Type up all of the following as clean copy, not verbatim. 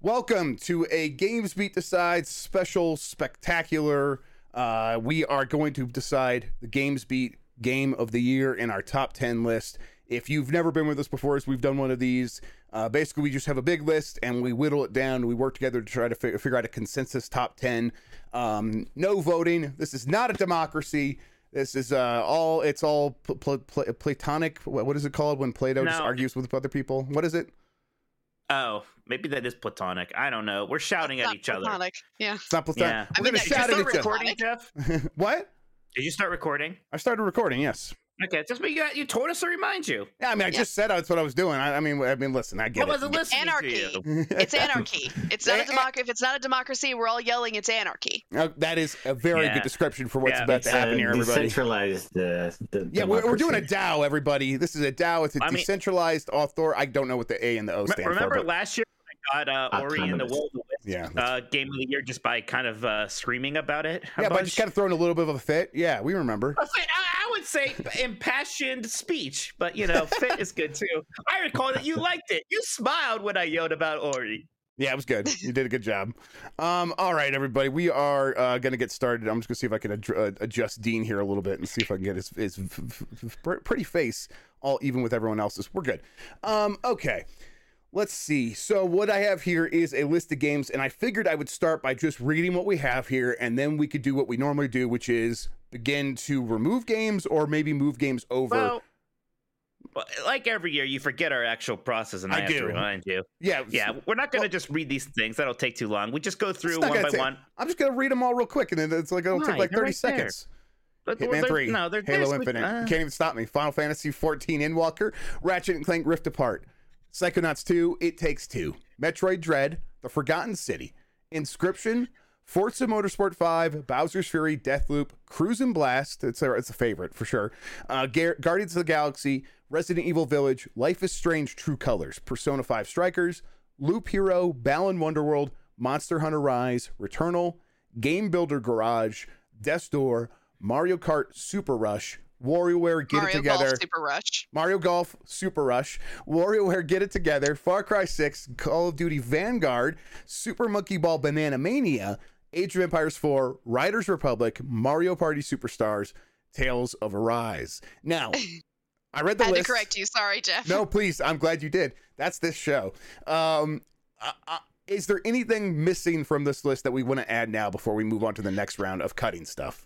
Welcome to a Games Beat Decides special spectacular. We are going to decide the Games Beat Game of the Year in our top 10 list. If you've never been with us before, as we've done one of these, basically we just have a big list and we whittle it down. We work together to try to figure out a consensus top 10. No voting. This is not a democracy. This is it's all platonic. What is it called when Plato just argues with other people? What is it? Oh, maybe that is platonic. I don't know. We're shouting at each platonic. other. Yeah. It's not platonic. Yeah. We're going to shout at each other. Recording, Jeff? What? Did you start recording? I started recording, yes. Okay, just you told us to remind you. Yeah, I mean, I just said that's what I was doing. I mean, listen, I get it. I wasn't listening Anarchy. to you. It's anarchy. It's not a democracy. If it's not a democracy, we're all yelling. It's anarchy. That is a very good description for what's about to happen here, everybody. Decentralized. We're doing a DAO, everybody. This is a DAO. It's a decentralized author. I don't know what the A and the O stand for. Remember last year when I got Ori and the Will of the Wisps Game of the Year just by kind of screaming about it? Yeah, by just kind of throwing a little bit of a fit. Yeah, we remember. I would say impassioned speech, but fit is good too. I recall that you liked it. You smiled when I yelled about Ori. Yeah, it was good. You did a good job. All right, everybody, we are going to get started. I'm just going to see if I can adjust Dean here a little bit and see if I can get his pretty face all even with everyone else's. We're good. Okay. Let's see. So what I have here is a list of games, and I figured I would start by just reading what we have here, and then we could do what we normally do, which is begin to remove games or maybe move games over. Well, like every year, you forget our actual process, and I have to remind you. Yeah. We're not going to just read these things. That'll take too long. We just go through one by one. I'm just going to read them all real quick, and then it'll take like 30 seconds. Hitman 3, Halo Infinite. You can't even stop me. Final Fantasy 14, Endwalker, Ratchet & Clank Rift Apart, Psychonauts 2, It Takes Two, Metroid Dread, The Forgotten City, Inscription, Forza Motorsport 5, Bowser's Fury, Deathloop, Cruisin' Blast, it's a favorite for sure, Guardians of the Galaxy, Resident Evil Village, Life is Strange True Colors, Persona 5 Strikers, Loop Hero, Balan Wonderworld, Monster Hunter Rise, Returnal, Game Builder Garage, Death's Door, Mario Kart Super Rush, WarioWare Get It Together, Mario Golf Super Rush, WarioWare Get It Together, Far Cry 6, Call of Duty Vanguard, Super Monkey Ball Banana Mania, Age of Empires 4, Riders Republic, Mario Party Superstars, Tales of Arise. Now, I read the list. I had to correct you. Sorry, Jeff. No, please. I'm glad you did. That's this show. Is there anything missing from this list that we want to add now before we move on to the next round of cutting stuff?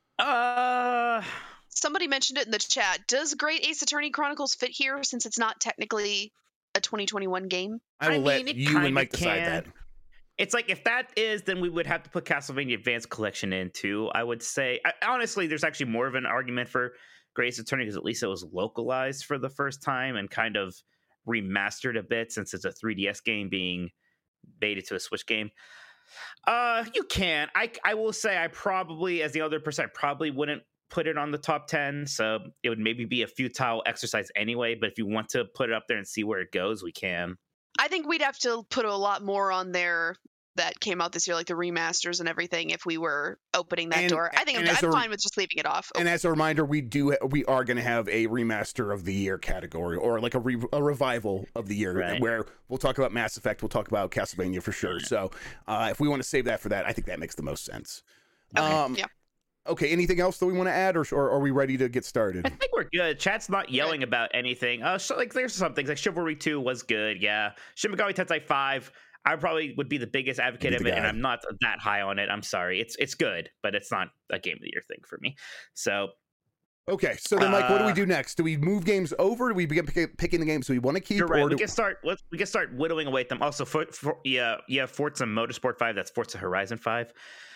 Somebody mentioned it in the chat. Does Great Ace Attorney Chronicles fit here since it's not technically a 2021 game? I will let you and Mike decide that. It's like if that is, then we would have to put Castlevania Advanced Collection in too. I would say, honestly, there's actually more of an argument for Great Ace Attorney because at least it was localized for the first time and kind of remastered a bit since it's a 3DS game being baited to a Switch game. You can. I will say I probably, as the other person, I probably wouldn't put it on the top 10. So it would maybe be a futile exercise anyway. But if you want to put it up there and see where it goes, we can. I think we'd have to put a lot more on there that came out this year, like the remasters and everything, if we were opening that door. I think I'm fine with just leaving it off. And as a reminder, we are going to have a remaster of the year category, or like a revival of the year, right, where we'll talk about Mass Effect, we'll talk about Castlevania for sure. So if we want to save that for that, I think that makes the most sense. Okay, yeah. Okay, anything else that we want to add, or are we ready to get started? I think we're good. Chat's not yelling about anything. So like there's some things like Chivalry 2 was good, yeah. Shin Megami Tensei 5, I probably would be the biggest advocate of it, and I'm not that high on it. I'm sorry. It's good, but it's not a Game of the Year thing for me. So okay, so then Mike, what do we do next? Do we move games over? Do we begin picking the games we want to keep? You're right. We can start whittling away at them. Also, Forza Motorsport 5. That's Forza Horizon 5.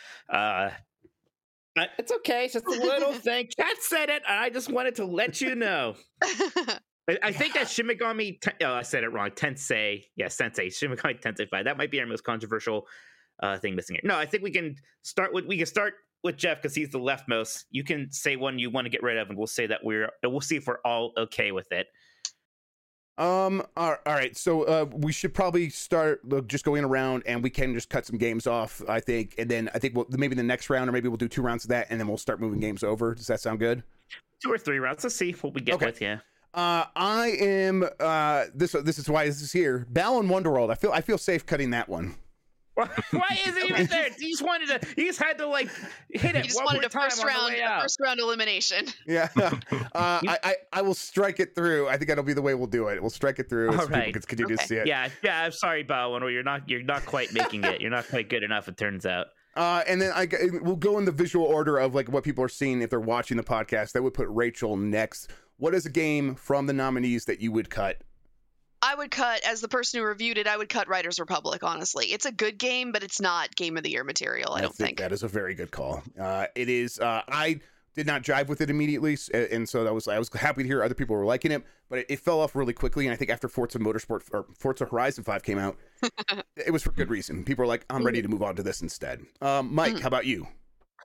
It's okay. It's just a little thing. Cat said it. I just wanted to let you know. I think that Shin Megami... I said it wrong. Tensei. Yeah, Sensei. Shin Megami Tensei 5. That might be our most controversial thing missing here. No, I think we can start with Jeff because he's the leftmost. You can say one you want to get rid of, and we'll say that we'll see if we're all okay with it. All right. So we should probably start just going around, and we can just cut some games off, I think, and then I think maybe the next round, or maybe we'll do 2 rounds of that, and then we'll start moving games over. Does that sound good? 2 or 3 rounds. Let's see what we get with. Yeah. I am. This is why this is here. Balan Wonderworld. I feel safe cutting that one. Why is it even there? You just had to like hit it. You just wanted a first round elimination. Yeah. I will strike it through. I think that'll be the way we'll do it. We'll strike it through so people can continue to see it. Yeah. I'm sorry, Balan. You're not quite making it. You're not quite good enough. It turns out. And then we'll go in the visual order of like what people are seeing if they're watching the podcast. That would put Rachel next. What is a game from the nominees that you would cut? I would cut, as the person who reviewed it, I would cut Riders Republic, honestly. It's a good game, but it's not Game of the Year material, I don't think. That is a very good call. It is. I did not jive with it immediately, and so I was happy to hear other people were liking it, but it fell off really quickly, and I think after Forza Horizon 5 came out, it was for good reason. People were like, I'm ready to move on to this instead. Mike, how about you?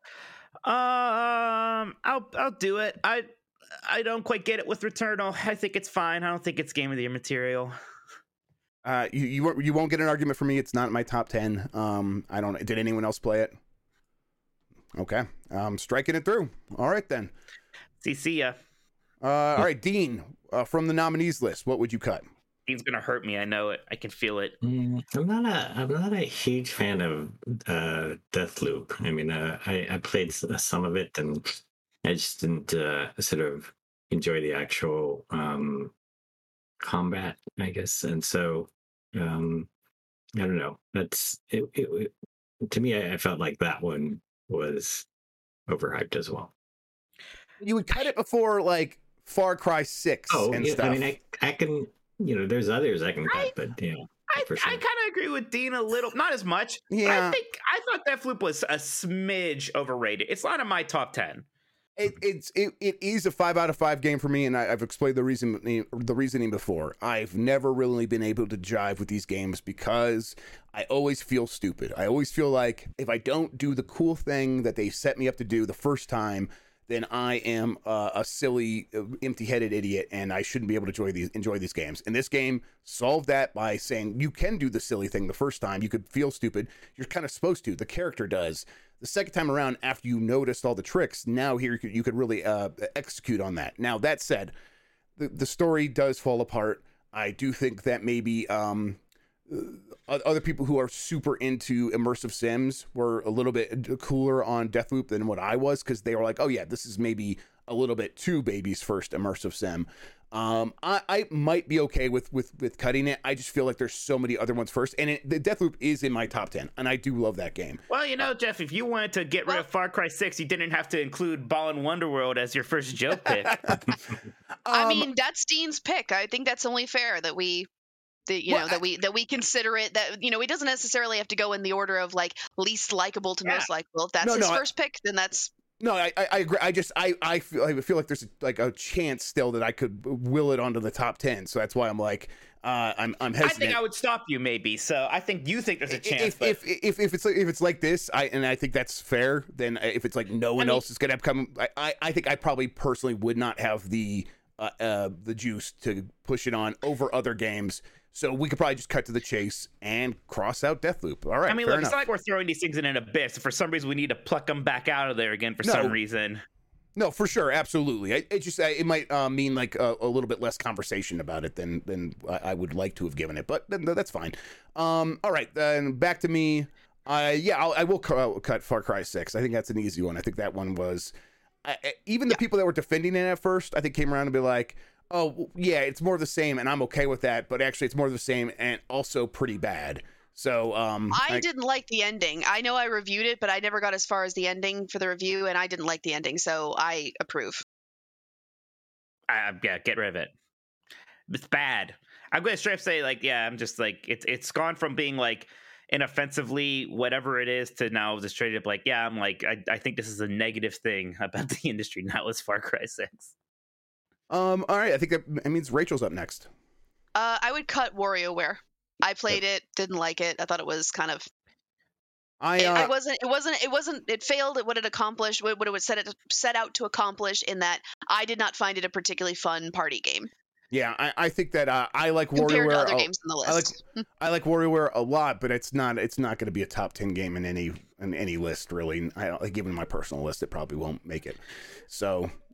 I'll do it. I don't quite get it with Returnal. I think it's fine. I don't think it's Game of the Year material. You won't get an argument from me. It's not in my top 10. I don't. Did anyone else play it? Okay. Striking it through. All right then. See ya. All right, Dean. From the nominees list, what would you cut? Dean's gonna hurt me. I know it. I can feel it. I'm not a huge fan of Deathloop. I mean, I played some of it and I just didn't sort of enjoy the actual combat, I guess. And so, I don't know. That's it. To me, I felt like that one was overhyped as well. You would cut it before like Far Cry 6 and stuff. I mean, I can, there's others I can cut, but I kind of agree with Dean a little, not as much. Yeah. I thought Deathloop was a smidge overrated. It's not in my top 10. It is a 5 out of 5 game for me, and I've explained the reasoning before. I've never really been able to jive with these games because I always feel stupid. I always feel like if I don't do the cool thing that they set me up to do the first time, then I am a silly, empty-headed idiot, and I shouldn't be able to enjoy these games. And this game solved that by saying you can do the silly thing the first time. You could feel stupid. You're kind of supposed to. The character does. The second time around, after you noticed all the tricks, now here you could really execute on that. Now, that said, the story does fall apart. I do think that maybe other people who are super into immersive sims were a little bit cooler on Deathloop than what I was, because they were like, oh yeah, this is maybe a little bit too baby's first immersive sim. I might be okay with cutting it. I just feel like there's so many other ones first, and the Deathloop is in my top 10, and I do love that game. Well, Jeff, if you wanted to get rid of Far Cry 6, you didn't have to include Balan Wonderworld as your first joke pick. I mean, that's Dean's pick. I think that's only fair that we consider it, that it doesn't necessarily have to go in the order of like least likable to most likable. If that's his first pick, then that's. No, I agree. I feel like there's a chance still that I could will it onto the top 10. So that's why I'm like, I'm hesitant. I think I would stop you maybe. So I think you think there's a chance. If it's like this, I think that's fair. Then if it's like no one else is gonna come, I think I probably personally would not have the juice to push it on over other games. So we could probably just cut to the chase and cross out Deathloop. All right. I mean, look, it's not like we're throwing these things in an abyss. For some reason, we need to pluck them back out of there again for some reason. No, for sure. Absolutely. It might mean like a little bit less conversation about it than I would like to have given it, but that's fine. All right. Then back to me. I will cut Far Cry 6. I think that's an easy one. I think that one was even the people that were defending it at first, I think came around and be like, oh, yeah, it's more of the same, and I'm okay with that, but actually it's more of the same and also pretty bad. So I didn't like the ending. I know I reviewed it, but I never got as far as the ending for the review, and I didn't like the ending, so I approve. Get rid of it. It's bad. I'm going to straight up say, like, I'm just like, it's gone from being like inoffensively whatever it is to now just straight up like, I'm like, I think this is a negative thing about the industry now is Far Cry 6. All right, I think that means Rachel's up next. I would cut WarioWare. I played it, didn't like it. I thought it was kind of. It failed at what it accomplished, what it was set out to accomplish. In that, I did not find it a particularly fun party game. Yeah, I think that I like compared WarioWare. To other games on the list. I like WarioWare a lot, but it's not going to be a top 10 game in any list really. Given my personal list, it probably won't make it. So.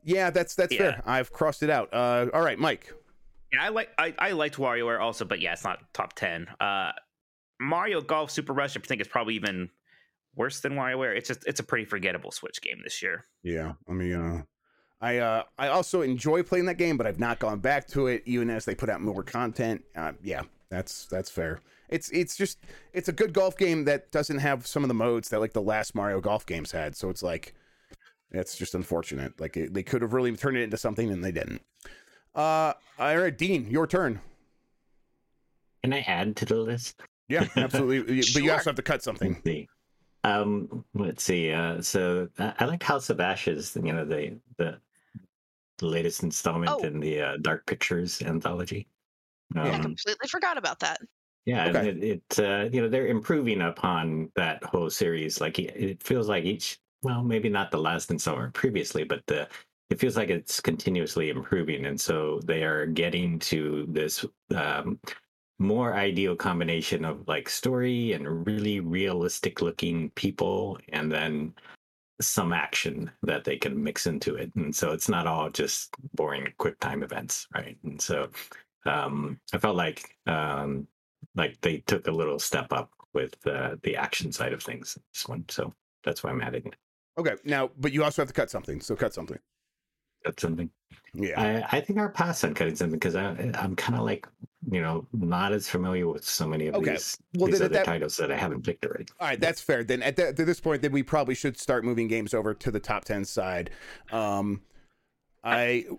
Yeah, that's fair. I've crossed it out. All right, Mike. Yeah, I liked WarioWare also, but yeah, it's not top 10. Mario Golf Super Rush, I think, is probably even worse than WarioWare. It's a pretty forgettable Switch game this year. Yeah, I mean, I also enjoy playing that game, but I've not gone back to it even as they put out more content. Yeah, that's fair. It's a good golf game that doesn't have some of the modes that like the last Mario Golf games had. So it's like, it's just unfortunate. Like they could have really turned it into something and they didn't. All right, Dean, your turn. Can I add to the list? Yeah, absolutely. Sure. But you also have to cut something. Let's see. So I like House of Ashes. You know, the latest installment in the Dark Pictures anthology. I completely forgot about that. Yeah, okay. And you know, they're improving upon that whole series. Like it feels like maybe not the last installment previously, but it feels like it's continuously improving, and so they are getting to this more ideal combination of like story and really realistic looking people, and then some action that they can mix into it. And so it's not all just boring quick time events, right? And so I felt like they took a little step up with the action side of things in this one. So that's why I'm adding it. Okay, now, but you also have to cut something. So cut something. Cut something. Yeah, I think I'll pass on cutting something because I'm kind of like, you know, not as familiar with so many of these other titles that I haven't picked already. All right, that's fair. Then at this point, then we probably should start moving games over to the top 10 side. Let's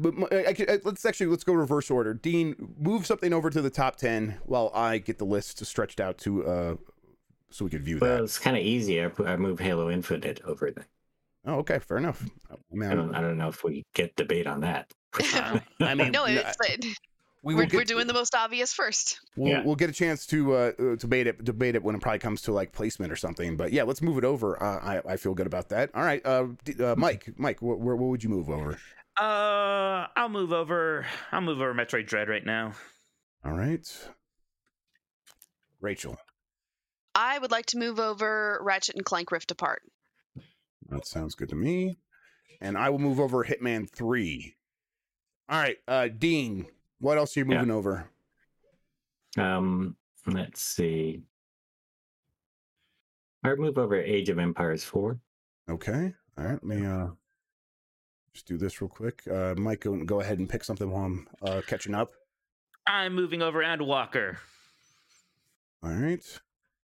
go reverse order. Dean, move something over to the top 10 while I get the list stretched out to so we could view that. Well, it's kind of easy. I move Halo Infinite over there. Oh, okay, fair enough. I don't know if we get debate on that. I mean, no, we're doing the most obvious first. We'll get a chance to debate it when it probably comes to like placement or something. But yeah, let's move it over. I feel good about that. All right, Mike, what would you move over? I'll move over Metroid Dread right now. All right, Rachel. I would like to move over Ratchet and Clank Rift Apart. That sounds good to me. And I will move over Hitman 3. All right, Dean, what else are you moving over? Let's see. I'll move over Age of Empires 4. Okay. All right, let me just do this real quick. Mike, go ahead and pick something while I'm catching up. I'm moving over Endwalker. All right.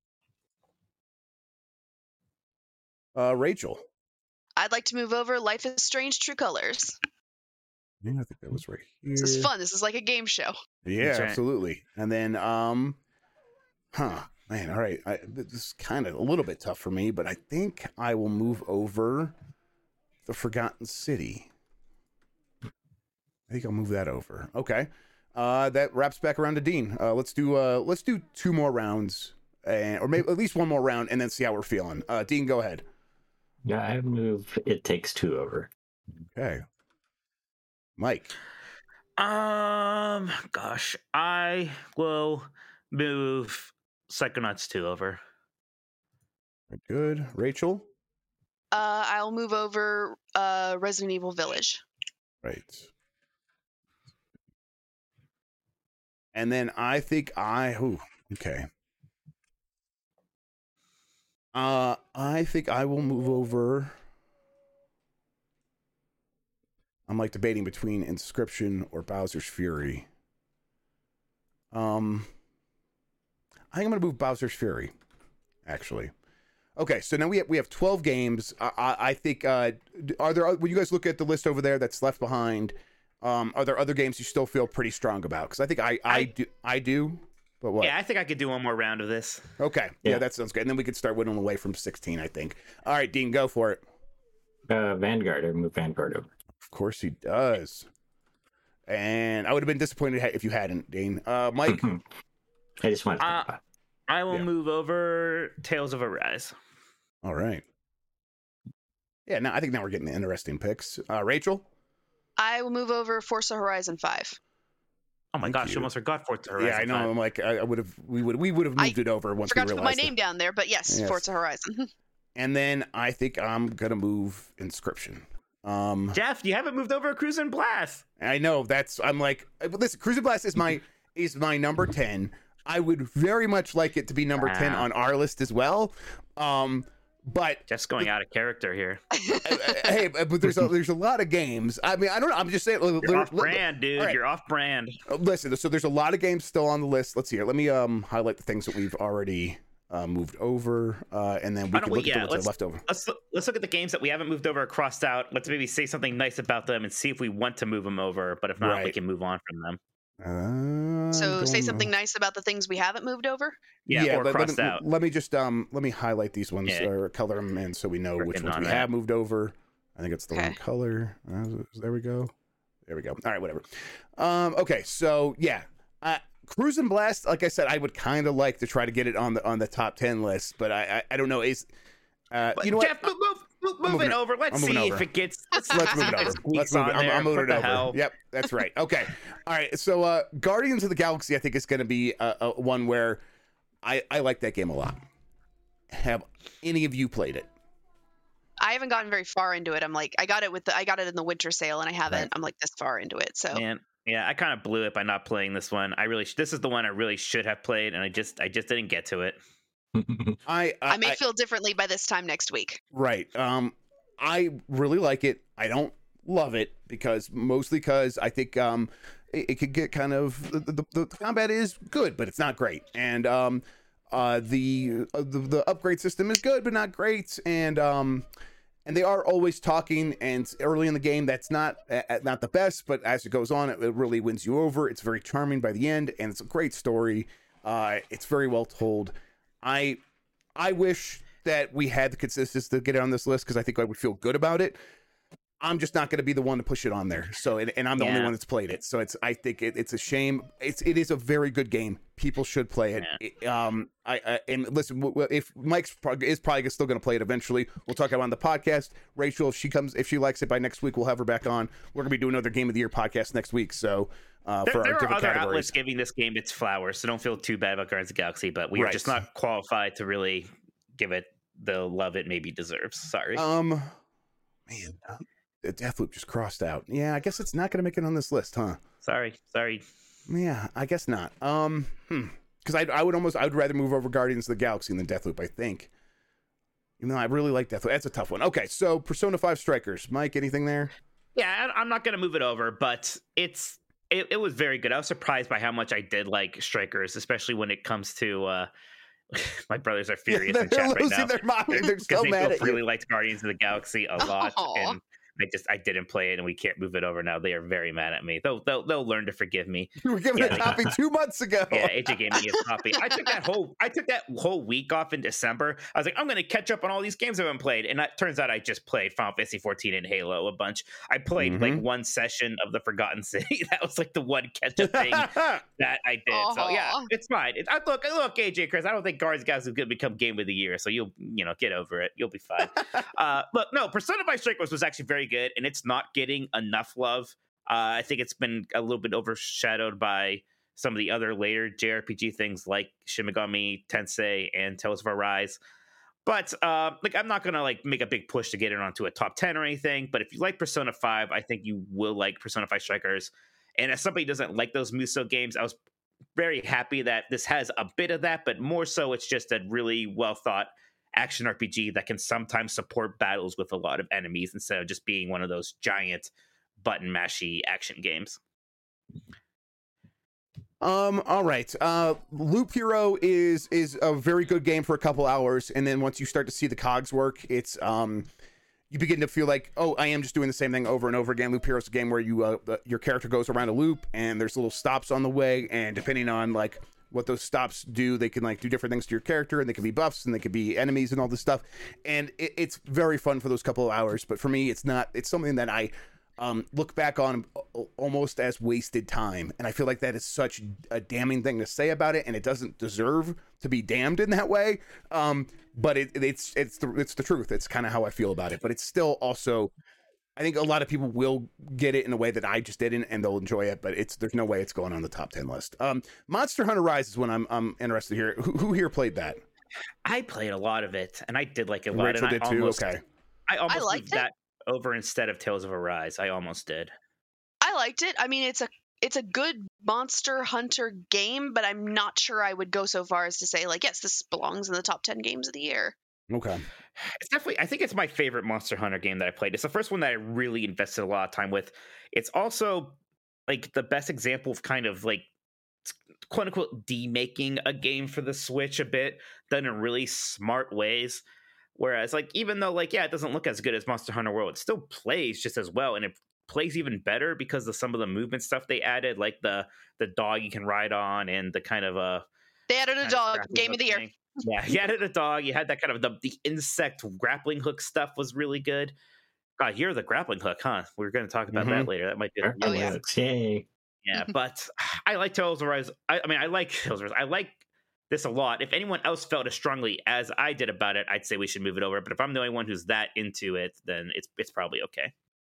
Rachel. I'd like to move over Life is Strange True Colors. Yeah, I think that was right here. This is fun. This is like a game show. Yeah, right. Absolutely. And then, man, all right. This is kind of a little bit tough for me, but I think I will move over The Forgotten City. I think I'll move that over. Okay. That wraps back around to Dean. Let's do 2 more rounds, or maybe at least 1 more round, and then see how we're feeling. Dean, go ahead. Yeah, I move It Takes Two over. Okay. Mike. Gosh, I will move Psychonauts 2 over. Good. Rachel? I'll move over Resident Evil Village. Right. And then I think okay. I think I will move over. I'm like debating between Inscription or Bowser's Fury. I think I'm gonna move Bowser's Fury, actually. Okay, so now we have 12 games. I think are there, when you guys look at the list over there that's left behind, are there other games you still feel pretty strong about? Because I think I do. But what? Yeah, I think I could do 1 more round of this. Okay, yeah, that sounds good. And then we could start whittling away from 16, I think. All right, Dean, go for it. Vanguard. I move Vanguard over. Of course he does. And I would have been disappointed if you hadn't, Dean. Mike? I just want to I will move over Tales of Arise. All right. Yeah, I think now we're getting interesting picks. Rachel? I will move over Forza Horizon 5. Oh my gosh, you almost forgot Forza Horizon. Yeah, I know. 5. I'm like, we would have moved it over once we realized. I forgot to put my name down there, but yes, Forza Horizon. And then I think I'm gonna move Inscription. Jeff, you haven't moved over Cruis'n Blast. I know I'm like, listen, Cruis'n Blast is my number 10. I would very much like it to be number 10 on our list as well. But just going out of character here. Hey, but there's a lot of games. I mean, I don't know. I'm just saying. You're off brand, dude. Right. You're off brand. Listen, so there's a lot of games still on the list. Let's see here. Let me highlight the things that we've already moved over, and then we can look at what's left over. Let's look at the games that we haven't moved over or crossed out. Let's maybe say something nice about them and see if we want to move them over. But if not, we can move on from them. So say something nice about the things we haven't moved over. Or crossed out. Let me just let me highlight these ones or color them in so we know which ones we have moved over. I think it's the one color. There we go. All right, whatever. Okay, so yeah, Cruis'n Blast. Like I said, I would kind of like to try to get it on the top 10 list, but I don't know. You know Jeff, what? Move it over. Let's see if it gets. Let's move it over. Let's move it. I'm moving it over. Hell? Yep, that's right. Okay. All right. So, Guardians of the Galaxy, I think is going to be one where I like that game a lot. Have any of you played it? I haven't gotten very far into it. I'm like, I got it in the winter sale, and I haven't. Right. I'm like this far into it. So. Yeah, I kind of blew it by not playing this one. This is the one I really should have played, and I just didn't get to it. I may feel differently by this time next week. Right. I really like it. I don't love it mostly because I think it could get kind of the combat is good, but it's not great. And the upgrade system is good, but not great. And they are always talking. And early in the game, that's not the best, but as it goes on, it really wins you over. It's very charming by the end, and it's a great story. It's very well told. I wish that we had the consistency to get it on this list because I think I would feel good about it. I'm just not going to be the one to push it on there. So, and I'm the only one that's played it. So I think it's a shame. It is a very good game. People should play it. And listen, if Mike's is probably still going to play it eventually, we'll talk about it on the podcast. Rachel, if she likes it by next week, we'll have her back on. We're going to be doing another Game of the Year podcast next week. So, there are other outlets giving this game its flowers, so don't feel too bad about Guardians of the Galaxy, but we are just not qualified to really give it the love it maybe deserves. Sorry. Man, the Deathloop just crossed out. Yeah, I guess it's not going to make it on this list, huh? Sorry. Yeah, I guess not. Because I would rather move over Guardians of the Galaxy than Deathloop, I think. Even though I really like Deathloop. That's a tough one. Okay, so Persona 5 Strikers. Mike, anything there? Yeah, I'm not going to move it over, but it was very good. I was surprised by how much I did like Strikers, especially when it comes to my brothers are furious in chat right now. Their mind. They're so mad at you. Really liked Guardians of the Galaxy a lot, and I didn't play it, and we can't move it over now. They are very mad at me. They'll learn to forgive me. You were given a copy 2 months ago. Yeah, AJ gave me a copy. I took that whole week off in December. I was like, I'm going to catch up on all these games I haven't played, and it turns out I just played Final Fantasy 14 and Halo a bunch. I played like one session of the Forgotten City. That was like the one catch up thing that I did. So yeah, it's fine. Look, AJ, Chris. I don't think Guardians guys is going to become Game of the Year, so you'll get over it. You'll be fine. Look, no, Persona 5 Strikers was actually very good, and it's not getting enough love. I think it's been a little bit overshadowed by some of the other later JRPG things like Shin Megami Tensei and Tales of Arise. But I'm not gonna make a big push to get it onto a top 10 or anything. But if you like Persona 5, I think you will like Persona 5 Strikers. And as somebody who doesn't like those Musou games, I was very happy that this has a bit of that, but more so it's just a really well thought action RPG that can sometimes support battles with a lot of enemies instead of just being one of those giant button mashy action games. All right. Loop Hero is a very good game for a couple hours, and then once you start to see the cogs work, it's you begin to feel like, oh, I am just doing the same thing over and over again. Loop Hero is a game where your character goes around a loop, and there's little stops on the way, and depending on what those stops do, they can do different things to your character, and they can be buffs and they can be enemies and all this stuff, and it's very fun for those couple of hours. But for me, it's something that I look back on almost as wasted time, and I feel like that is such a damning thing to say about it, and it doesn't deserve to be damned in that way. But it's the truth. It's kind of how I feel about it. But it's still also, I think a lot of people will get it in a way that I just didn't, and they'll enjoy it. But there's no way it's going on the top 10 list. Monster Hunter Rise is when I'm interested here. Who here played that? I played a lot of it, and I did like it a lot. Rachel did too. Okay. I almost liked that. over instead of Tales of Arise. I almost did. I liked it. I mean, it's a good Monster Hunter game, but I'm not sure I would go so far as to say, like, yes, this belongs in the top 10 games of the year. Okay. It's definitely, I think it's my favorite Monster Hunter game that I played. It's the first one that I really invested a lot of time with. It's also like the best example of kind of like quote unquote demaking a game for the Switch a bit, done in really smart ways. Whereas like, even though like, yeah, it doesn't look as good as Monster Hunter World, it still plays just as well. And it plays even better because of some of the movement stuff they added, like the dog you can ride on and the kind of they added a dog, game of the year. Yeah, you added a dog. You had that kind of the insect grappling hook stuff was really good. God, you're the grappling hook, huh? We're going to talk about that later. That might be. Yeah, but I like Tales of Arise. I mean, I like Tales of Arise. I like this a lot. If anyone else felt as strongly as I did about it, I'd say we should move it over. But if I'm the only one who's that into it, then it's probably okay.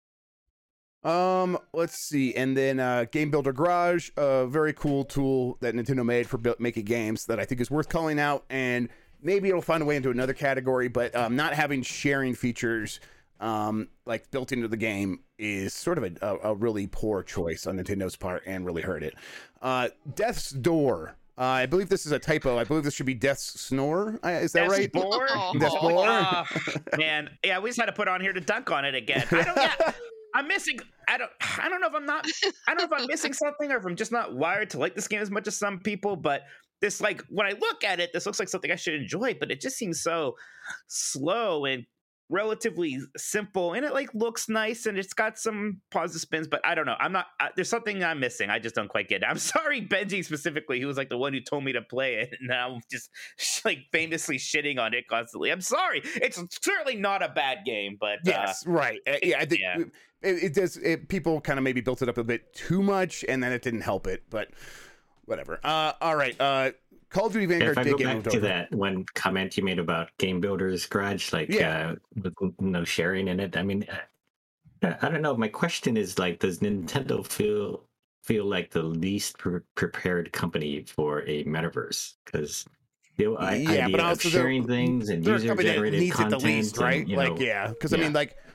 Let's see. And then Game Builder Garage, a very cool tool that Nintendo made for making games that I think is worth calling out, and maybe it'll find a way into another category, but not having sharing features like built into the game is sort of a really poor choice on Nintendo's part and really hurt it. Death's Door. I believe this is a typo. I believe this should be Death's Snore. Is that right? Death's Door? Man, yeah, we just had to put on here to dunk on it again. I'm missing. I don't know if I'm missing something or if I'm just not wired to like this game as much as some people. But this, like, when I look at it, this looks like something I should enjoy. But it just seems so slow and relatively simple, and it like looks nice and it's got some positive spins. But I don't know. I'm not. There's something I'm missing. I just don't quite get it. I'm sorry, Benji specifically. He was like the one who told me to play it, and now I'm just like famously shitting on it constantly. I'm sorry. It's certainly not a bad game, but yes, right. Yeah, I think. Yeah. It does. People kind of maybe built it up a bit too much, and then it didn't help it. But whatever. All right. Call of Duty Vanguard. If I go back to that one comment you made about Game Builder's Garage, like with no sharing in it. I mean, I don't know. My question is like, does Nintendo feel like the least prepared company for a metaverse? Because idea of sharing things and user generated content, the least, right? And, like, because I mean, like,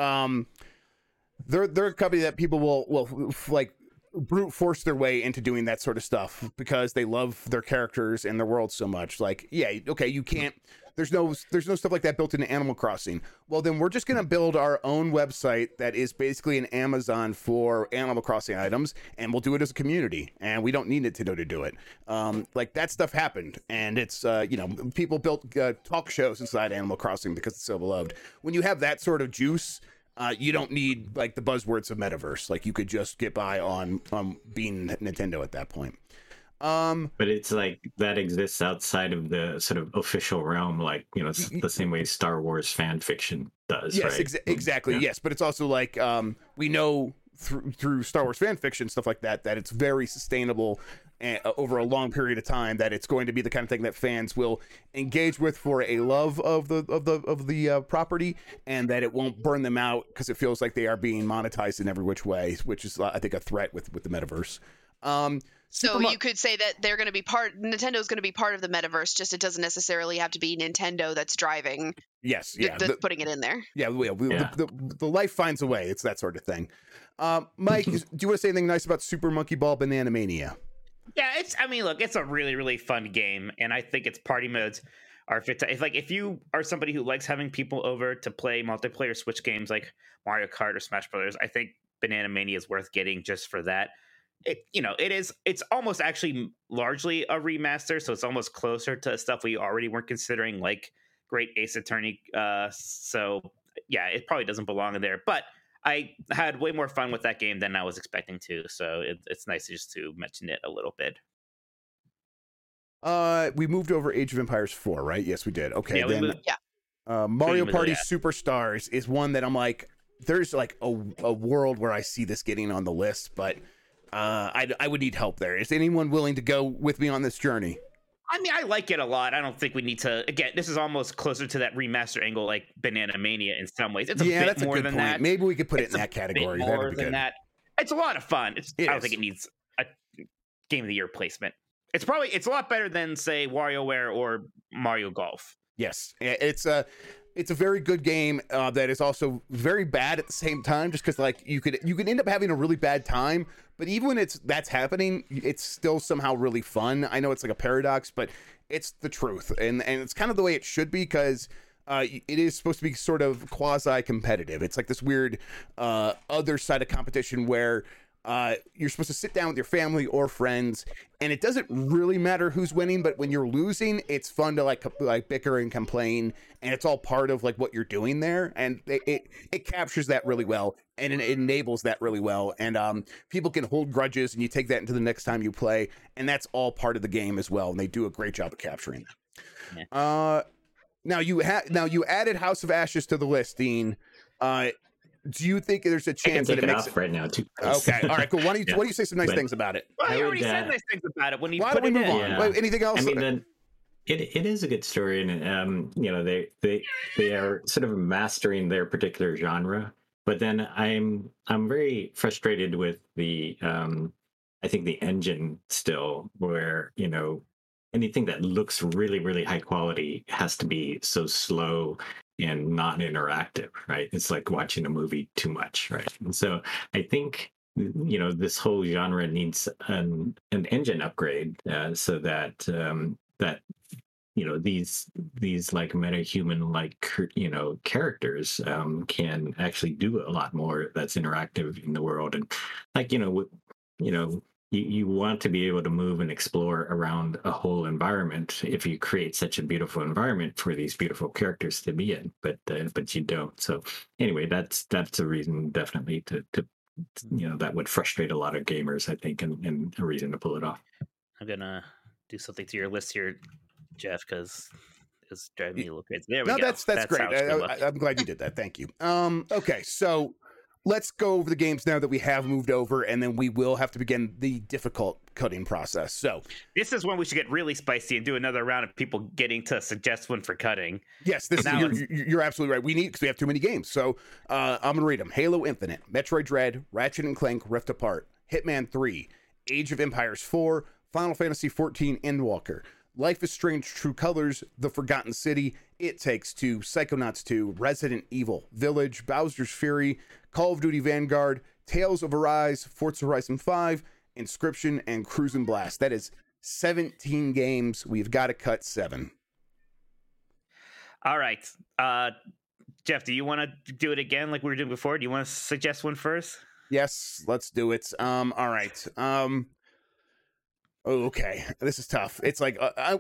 they're a company that people will like brute force their way into doing that sort of stuff because they love their characters and their world so much. Like, yeah, okay, you can't. There's no stuff like that built into Animal Crossing. Well, then we're just gonna build our own website that is basically an Amazon for Animal Crossing items, and we'll do it as a community, and we don't need Nintendo to do it. Like that stuff happened, and it's people built talk shows inside Animal Crossing because it's so beloved. When you have that sort of juice, you don't need like the buzzwords of metaverse. Like you could just get by on being Nintendo at that point. But it's like that exists outside of the sort of official realm, like the same way Star Wars fan fiction does. Yes, right? Exactly. Yeah. Yes, but it's also like we know through Star Wars fan fiction stuff like that it's very sustainable. Over a long period of time, that it's going to be the kind of thing that fans will engage with for a love of the property, and that it won't burn them out because it feels like they are being monetized in every which way, which is I think a threat with the metaverse. So you could say that they're going to be Nintendo's going to be part of the metaverse, just it doesn't necessarily have to be Nintendo that's driving. Yes, putting it in there. Yeah, the life finds a way. It's that sort of thing. Mike, do you want to say anything nice about Super Monkey Ball Banana Mania? Yeah, look, it's a really, really fun game, and I think its party modes are fit. It's like if you are somebody who likes having people over to play multiplayer Switch games like Mario Kart or Smash Brothers, I think Banana Mania is worth getting just for that. It's almost actually largely a remaster, so it's almost closer to stuff we already weren't considering, like Great Ace Attorney. So yeah, it probably doesn't belong in there, but I had way more fun with that game than I was expecting to, so it's nice just to mention it a little bit. We moved over Age of Empires 4, right? Yes, we did. Okay, yeah. Mario Party Superstars is one that I'm like, there's like a world where I see this getting on the list, but I would need help there. Is anyone willing to go with me on this journey? I mean, I like it a lot. I don't think we need to. Again, this is almost closer to that remaster angle, like Banana Mania in some ways. It's a bit more than that. Maybe we could put it in that category. More than that. It's a lot of fun. I don't think it needs a Game of the Year placement. It's a lot better than say WarioWare or Mario Golf. Yes, it's it's a very good game that is also very bad at the same time, just because like you could end up having a really bad time, but even when that's happening, it's still somehow really fun. I know it's like a paradox, but it's the truth, and it's kind of the way it should be, because it is supposed to be sort of quasi-competitive. It's like this weird other side of competition where you're supposed to sit down with your family or friends, and it doesn't really matter who's winning, but when you're losing, it's fun to like bicker and complain, and it's all part of like what you're doing there, and it captures that really well, and it enables that really well, and people can hold grudges, and you take that into the next time you play, and that's all part of the game as well, and they do a great job of capturing that. Yeah. Now you added House of Ashes to the list, Dean. Do you think there's a chance that it makes it right now too? Okay, all right, cool. Why don't you say some nice things about it? Well, I already said nice things about it when you put it in. Why don't we move on? Wait, anything else? I mean, it is a good story, and you know, they are sort of mastering their particular genre. But then I'm very frustrated with the I think the engine still, where you know anything that looks really, really high quality has to be so slow and not interactive, right? It's like watching a movie too much, right? And so I think, you know, this whole genre needs an engine upgrade so that that you know these like meta-human like you know characters can actually do a lot more that's interactive in the world, and like you want to be able to move and explore around a whole environment if you create such a beautiful environment for these beautiful characters to be in, but you don't. So anyway, that's a reason definitely to you know that would frustrate a lot of gamers, I think, and a reason to pull it off. I'm gonna do something to your list here, Jeff, because it's driving me a little crazy. There we go. That's great. I'm glad you did that. Thank you. Okay, so let's go over the games now that we have moved over, and then we will have to begin the difficult cutting process. So this is when we should get really spicy and do another round of people getting to suggest one for cutting. Yes, you're absolutely right. We need, because we have too many games. So I'm going to read them. Halo Infinite, Metroid Dread, Ratchet & Clank Rift Apart, Hitman 3, Age of Empires 4, Final Fantasy 14 Endwalker, Life is Strange True Colors, The Forgotten City, It Takes Two, Psychonauts 2, Resident Evil, Village, Bowser's Fury, Call of Duty Vanguard, Tales of Arise, Forza Horizon 5, Inscription, and Cruise & Blast. That is 17 games. We've got to cut 7. All right. Jeff, do you want to do it again like we were doing before? Do you want to suggest one first? Yes, let's do it. All right. Okay, this is tough. It's like,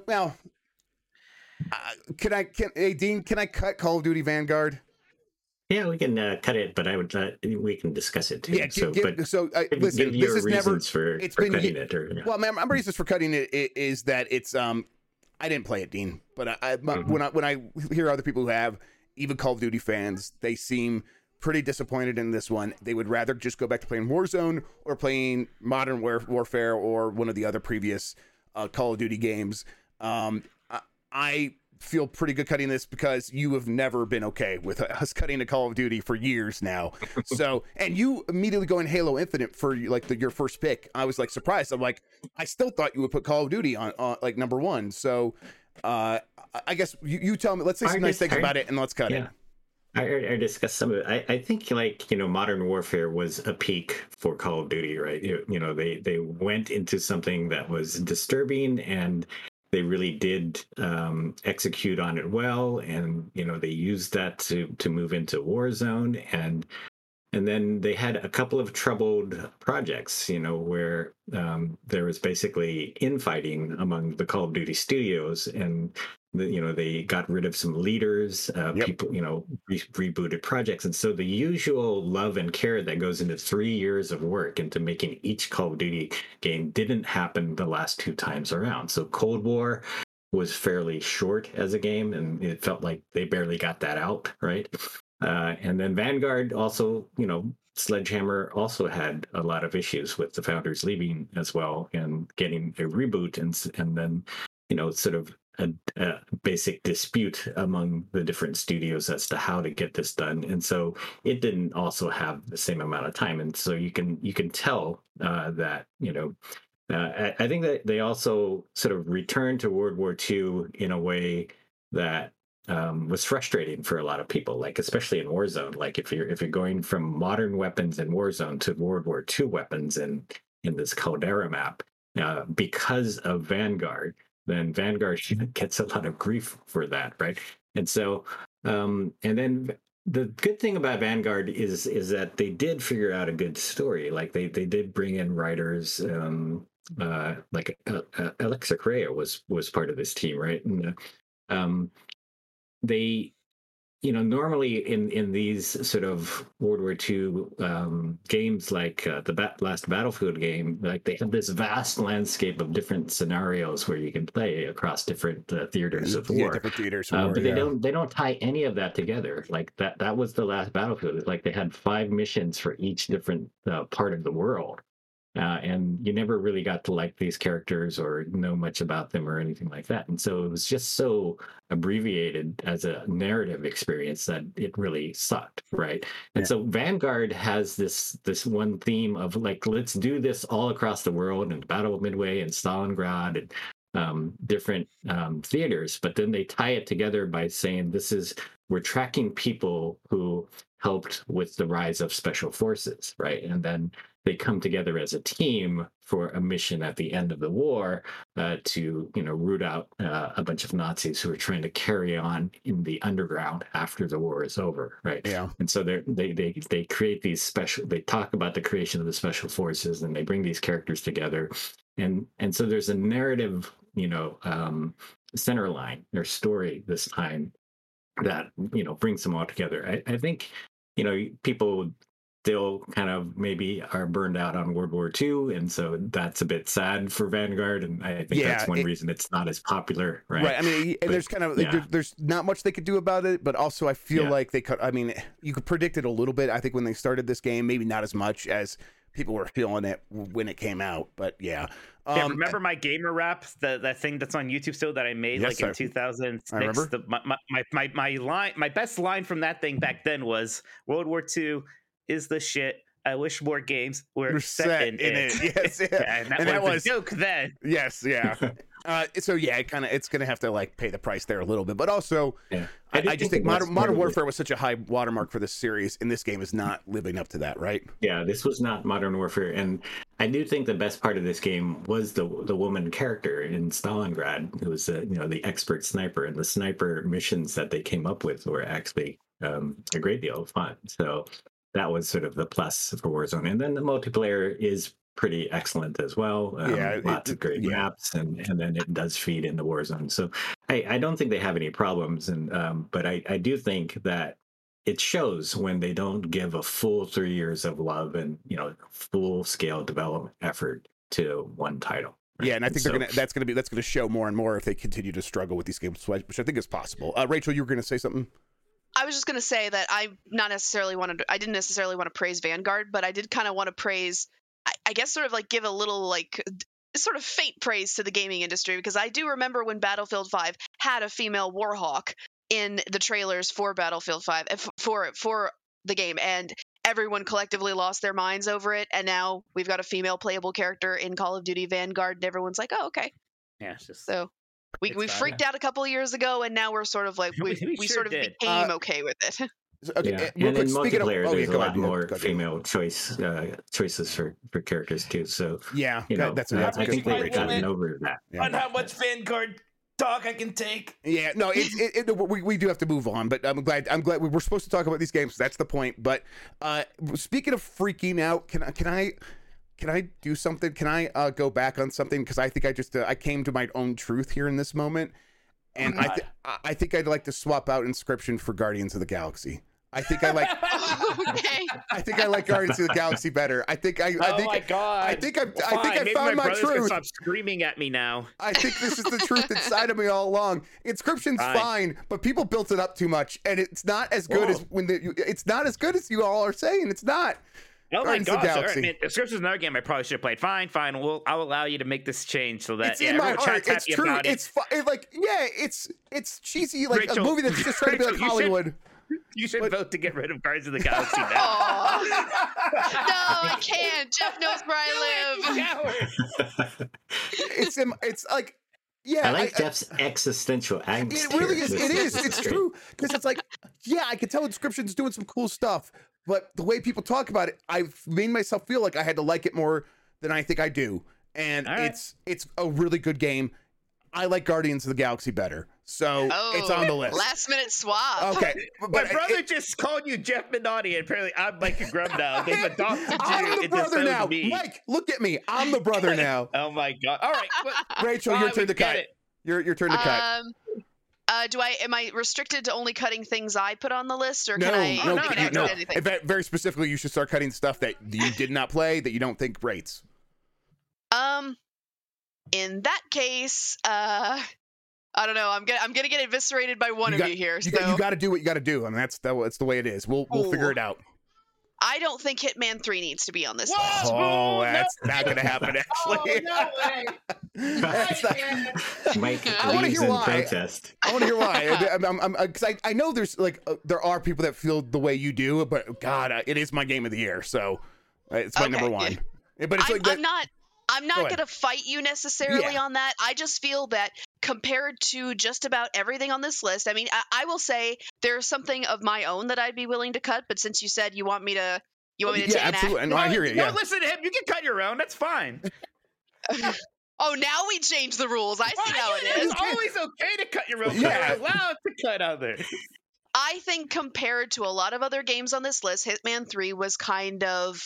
hey Dean, can I cut Call of Duty Vanguard? Yeah, we can cut it, but I would we can discuss it too. Yeah, listen, this is never. It's been cutting it. Or, yeah. Well, my reasons for cutting it is that it's I didn't play it, Dean, but when I hear other people who have, even Call of Duty fans, they seem pretty disappointed in this one. They would rather just go back to playing Warzone or playing Modern Warfare or one of the other previous Call of Duty games. I feel pretty good cutting this because you have never been okay with us cutting a Call of Duty for years now. So, and you immediately go in Halo Infinite for like your first pick. I was like surprised. I'm like, I still thought you would put Call of Duty on like number 1. So I guess you tell me, let's say some nice things about it and let's cut it. I discussed some of it. I think like, you know, Modern Warfare was a peak for Call of Duty, right? You know, they went into something that was disturbing and they really did execute on it well. And, you know, they used that to move into Warzone. And then they had a couple of troubled projects, you know, where there was basically infighting among the Call of Duty studios, and you know, they got rid of some leaders, people, you know, rebooted projects. And so the usual love and care that goes into 3 years of work into making each Call of Duty game didn't happen the last 2 times around. So Cold War was fairly short as a game, and it felt like they barely got that out, right? And then Vanguard also, you know, Sledgehammer also had a lot of issues with the founders leaving as well and getting a reboot, and then, you know, sort of a basic dispute among the different studios as to how to get this done. And so it didn't also have the same amount of time. And so you can tell that, you know, I think that they also sort of returned to World War II in a way that was frustrating for a lot of people, like especially in Warzone. Like if you're going from modern weapons in Warzone to World War II weapons in this Caldera map, because of Vanguard, then Vanguard gets a lot of grief for that, right? And so, and then the good thing about Vanguard is that they did figure out a good story. Like they did bring in writers, like Alexa Correa was part of this team, right? And they, normally in these sort of World War II games, like the last Battlefield game, like they have this vast landscape of different scenarios where you can play across different theaters of war. Different theaters of war. But they don't tie any of that together. Like that was the last Battlefield. It's like they had 5 missions for each different part of the world. And you never really got to like these characters or know much about them or anything like that. And so it was just so abbreviated as a narrative experience that it really sucked, right? And so Vanguard has this one theme of like, let's do this all across the world, and Battle of Midway and Stalingrad and different theaters. But then they tie it together by saying we're tracking people who helped with the rise of special forces, right? And then they come together as a team for a mission at the end of the war to, root out a bunch of Nazis who are trying to carry on in the underground after the war is over, right? Yeah. And so they create these they talk about the creation of the special forces, and they bring these characters together, and so there's a narrative, center line or story this time that brings them all together. I think people still kind of maybe are burned out on World War II, and so that's a bit sad for Vanguard, and I think that's one reason it's not as popular, right? Right. I mean, but, there's kind of there's not much they could do about it, but also I feel like they could. I mean, you could predict it a little bit. I think when they started this game, maybe not as much as people were feeling it when it came out, but yeah. Remember my gamer rap, that thing that's on YouTube still that I made in 2006? I remember. My best line from that thing back then was World War II is the shit. I wish more games were set in it. Yes, yeah. and that was a joke then. Yes, yeah. So yeah, it's gonna have to like pay the price there a little bit, but also, I just think Modern Warfare was such a high watermark for this series, and this game is not living up to that, right? Yeah, this was not Modern Warfare, and I do think the best part of this game was the woman character in Stalingrad, who was the expert sniper, and the sniper missions that they came up with were actually a great deal of fun. So that was sort of the plus for Warzone, and then the multiplayer is pretty excellent as well. Lots of great maps, and then it does feed into Warzone. So I don't think they have any problems, and but I do think that it shows when they don't give a full 3 years of love and full scale development effort to one title. Right? Yeah, and I think that's going to show more and more if they continue to struggle with these games, which I think is possible. Rachel, you were going to say something? I was just going to say that I didn't necessarily want to praise Vanguard, but I did kind of want to praise, I guess, sort of like give a little like sort of faint praise to the gaming industry, because I do remember when Battlefield 5 had a female Warhawk in the trailers for Battlefield 5 for the game, and everyone collectively lost their minds over it, and now we've got a female playable character in Call of Duty Vanguard, and everyone's like, oh, okay. Yeah, it's just so. We freaked out a couple of years ago, and now we're sort of like we sort of became okay with it. Okay, yeah. And in multiplayer, there's a lot more female choices for characters too. So yeah, that's I think they've gotten over that. On how much Vanguard talk I can take. Yeah, no, we do have to move on, but I'm glad we're supposed to talk about these games. That's the point. But speaking of freaking out, can I do something? Can I go back on something? Because I think I came to my own truth here in this moment, and I think I'd like to swap out Inscription for Guardians of the Galaxy. I think I like. Okay. I think I like Guardians of the Galaxy better. I think I found my truth. Stop screaming at me now. I think this is the truth inside of me all along. Inscription's fine, but people built it up too much, and it's not as good as it's not as good as you all are saying. It's not. Oh my gosh! I mean, Inscription's another game I probably should have played. Fine. I'll allow you to make this change so that it's in my heart. It's true. It's it's cheesy, like Rachel, a movie that's just trying to be like Hollywood. You should vote to get rid of Guardians of the Galaxy now. No, I can't. Jeff knows where I live. It's like Yeah, I like Jeff's existential angst. It really is. It is. It's true. Because it's like, yeah, I can tell Inscryption's doing some cool stuff, but the way people talk about it, I've made myself feel like I had to like it more than I think I do. And it's a really good game. I like Guardians of the Galaxy better. So it's on the list. Last minute swap. Okay. But my brother just called you Jeff Minotti, and apparently I'm Mike Grum now. They've adopted you. I'm the brother now. Mike, look at me. I'm the brother now. Oh my God. All right. Rachel, your turn to cut. Your turn to cut. Am I restricted to only cutting things I put on the list, or can I no. anything? Very specifically, you should start cutting stuff that you did not play that you don't think rates. In that case, I don't know. I'm gonna get eviscerated by one of you here. You got to do what you got to do, and that's the way it is. We'll figure it out. I don't think Hitman 3 needs to be on this list. Oh, that's not going to happen, actually. No way. Mike, I want to hear why. Protest. I want to hear why. Because I know there's there are people that feel the way you do, but God, it is my game of the year, so it's my number one. But it's I'm not going to fight you necessarily on that. I just feel that compared to just about everything on this list, I mean, I will say there's something of my own that I'd be willing to cut. But since you said you want me to take absolutely. an No, I hear you. No, listen to him. You can cut your own. That's fine. Oh, now we change the rules. I see how it is. It's always okay to cut your own. Yeah. You're allowed to cut others. I think compared to a lot of other games on this list, Hitman 3 was kind of...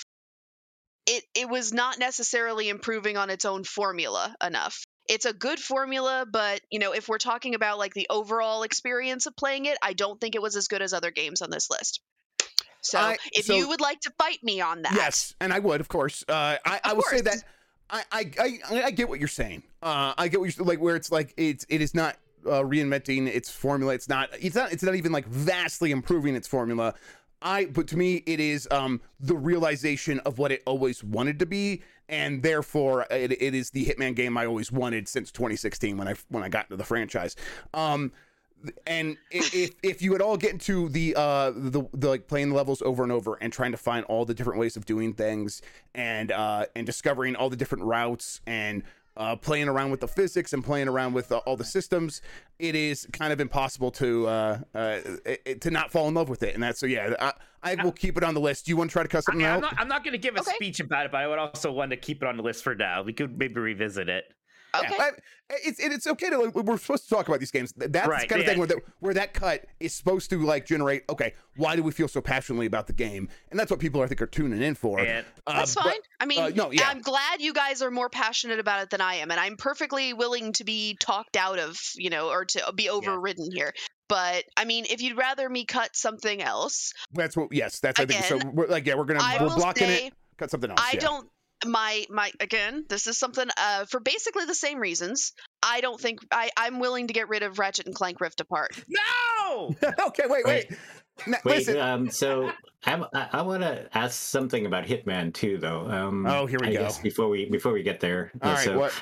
It was not necessarily improving on its own formula enough. It's a good formula, but if we're talking about like the overall experience of playing it, I don't think it was as good as other games on this list. So if you would like to fight me on that, yes, and I would, of course. I will say that I get what you're saying. I get what you're like, where it's like it is not reinventing its formula. It's not even like vastly improving its formula. But to me, it is the realization of what it always wanted to be, and therefore it is the Hitman game I always wanted since 2016 when I got into the franchise. And if you at all get into the like playing the levels over and over and trying to find all the different ways of doing things and discovering all the different routes and playing around with the physics and playing around with all the systems, it is kind of impossible to not fall in love with it. And that's I will keep it on the list. Do you want to try to cut something out? I'm not going to give a speech about it, but I would also want to keep it on the list for now. We could maybe revisit it. Okay. Yeah, it's okay to we're supposed to talk about these games. That's right, the kind of thing where that cut is supposed to like generate. Okay, why do we feel so passionately about the game? And that's what people I think are tuning in for. That's fine. I mean, I'm glad you guys are more passionate about it than I am, and I'm perfectly willing to be talked out of, or to be overridden here. But I mean, if you'd rather me cut something else, that's what. Yes, that's again, I think so. We're blocking it. Cut something else. Again, this is something for basically the same reasons. I don't think I'm willing to get rid of Ratchet and Clank Rift Apart. No. Okay, wait. Wait, so I want to ask something about Hitman 2, though. Here we go. Guess before we get there. All right. What?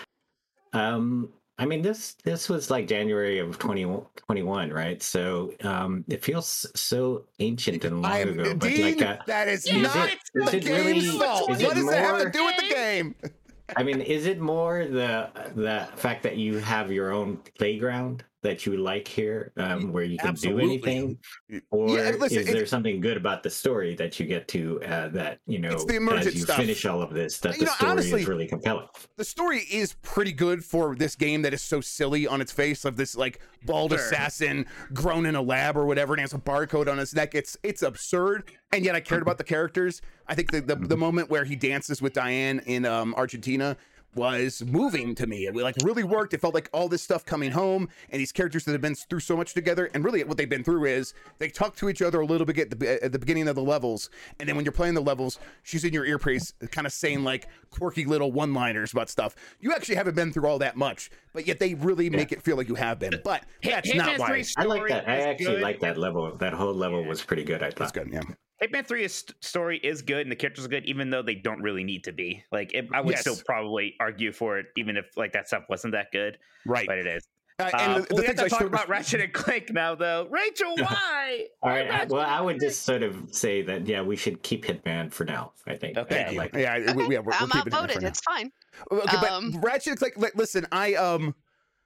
I mean, this was like January of 2021, right? So it feels so ancient and long ago. But that is not the game's fault. What does that have to do with the game? I mean, is it more the fact that you have your own playground that you like here, where you can do anything, or is there something good about the story that you get to that it's the emergent as you stuff. Finish all of this, that the story honestly, is really compelling? The story is pretty good for this game that is so silly on its face, of this like bald assassin grown in a lab or whatever, and has a barcode on his neck. It's absurd, and yet I cared about the characters. I think the moment where he dances with Diane in Argentina was moving to me. It like really worked. It felt like all this stuff coming home, and these characters that have been through so much together, and really what they've been through is they talk to each other a little bit at the beginning of the levels, and then when you're playing the levels, she's in your earpiece kind of saying like quirky little one-liners about stuff. You actually haven't been through all that much, but yet they really make it feel like you have been. But that's not why. I like that. I actually like that level. That whole level was pretty good, I thought. That's good, yeah. Hitman 3's story is good and the characters are good, even though they don't really need to be. Like, I would still probably argue for it, even if like that stuff wasn't that good. Right. But it is. And we have to talk about Ratchet and Clank now, though. Rachel, why? All right. Well, I would just sort of say that, we should keep Hitman for now, I think. Okay. We're I'm outvoted. It's fine. Okay, but Ratchet and Clank, listen, I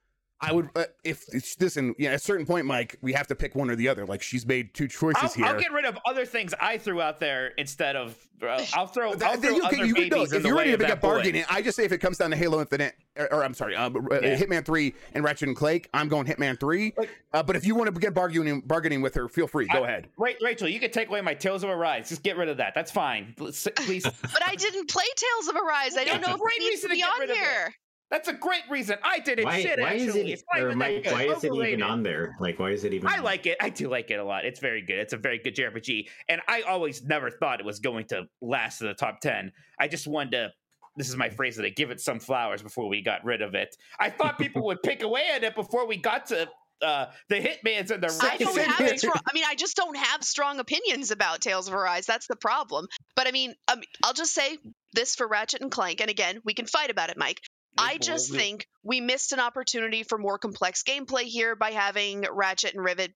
I would if listen, at a certain point, Mike, we have to pick one or the other. Like she's made two choices here. I'll get rid of other things I threw out there instead of. I'll throw other you babies if you're ready to get bargaining, I just say if it comes down to Halo Infinite, or I'm sorry, Hitman 3 and Ratchet and Clank, I'm going Hitman 3. But if you want to get bargaining with her, feel free. Go ahead. Wait, Rachel, you can take away my Tales of Arise. Just get rid of that. That's fine, please. But I didn't play Tales of Arise. I don't know if it needs to be on here. That's a great reason. I didn't shit, why actually. Why is it even on there? Like, why is it even? I like it. I do like it a lot. It's very good. It's a very good JRPG. And I always never thought it was going to last in the top 10. I just wanted to, this is my phrase today, give it some flowers before we got rid of it. I thought people would pick away at it before we got to the Hitmans and the I just don't have strong opinions about Tales of Arise. That's the problem. But I'll just say this for Ratchet and Clank. And again, we can fight about it, Mike. I just think we missed an opportunity for more complex gameplay here by having Ratchet and Rivet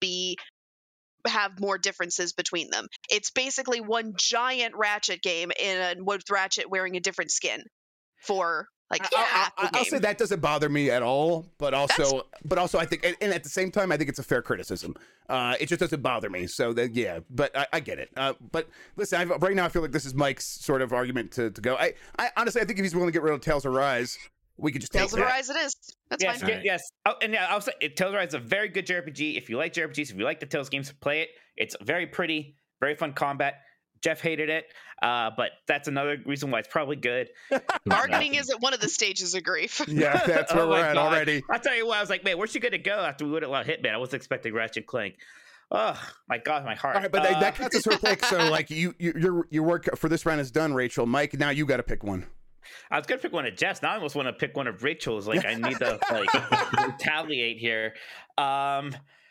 have more differences between them. It's basically one giant Ratchet game with Ratchet wearing a different skin for I'll say that doesn't bother me at all, but also I think, and at the same time, I think it's a fair criticism. It just doesn't bother me. So but I get it. But listen, right now I feel like this is Mike's sort of argument to go. I honestly, I think if he's willing to get rid of Tales of Rise, we could just Tales of Arise. It is. That's fine. Right. Yes. Oh, and I'll say Tales of Arise is a very good JRPG. If you like JRPGs, if you like the Tales games, play it. It's very pretty, very fun combat. Jeff hated it, but that's another reason why it's probably good. Bargaining isn't one of the stages of grief. Yeah, that's where we're at already. I'll tell you what, I was like, man, where's she going to go after we would have allowed Hitman? I wasn't expecting Ratchet & Clank. Oh my God, my heart. All right, but that counts as her pick. So like your work for this round is done, Rachel. Mike, now you got to pick one. I was gonna pick one of Jeff's. Now I almost want to pick one of Rachel's. Like I need to retaliate here. No,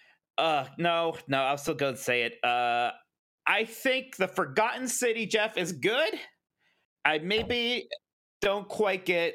I'll still go and say it. I think the Forgotten City, Jeff, is good. I maybe don't quite get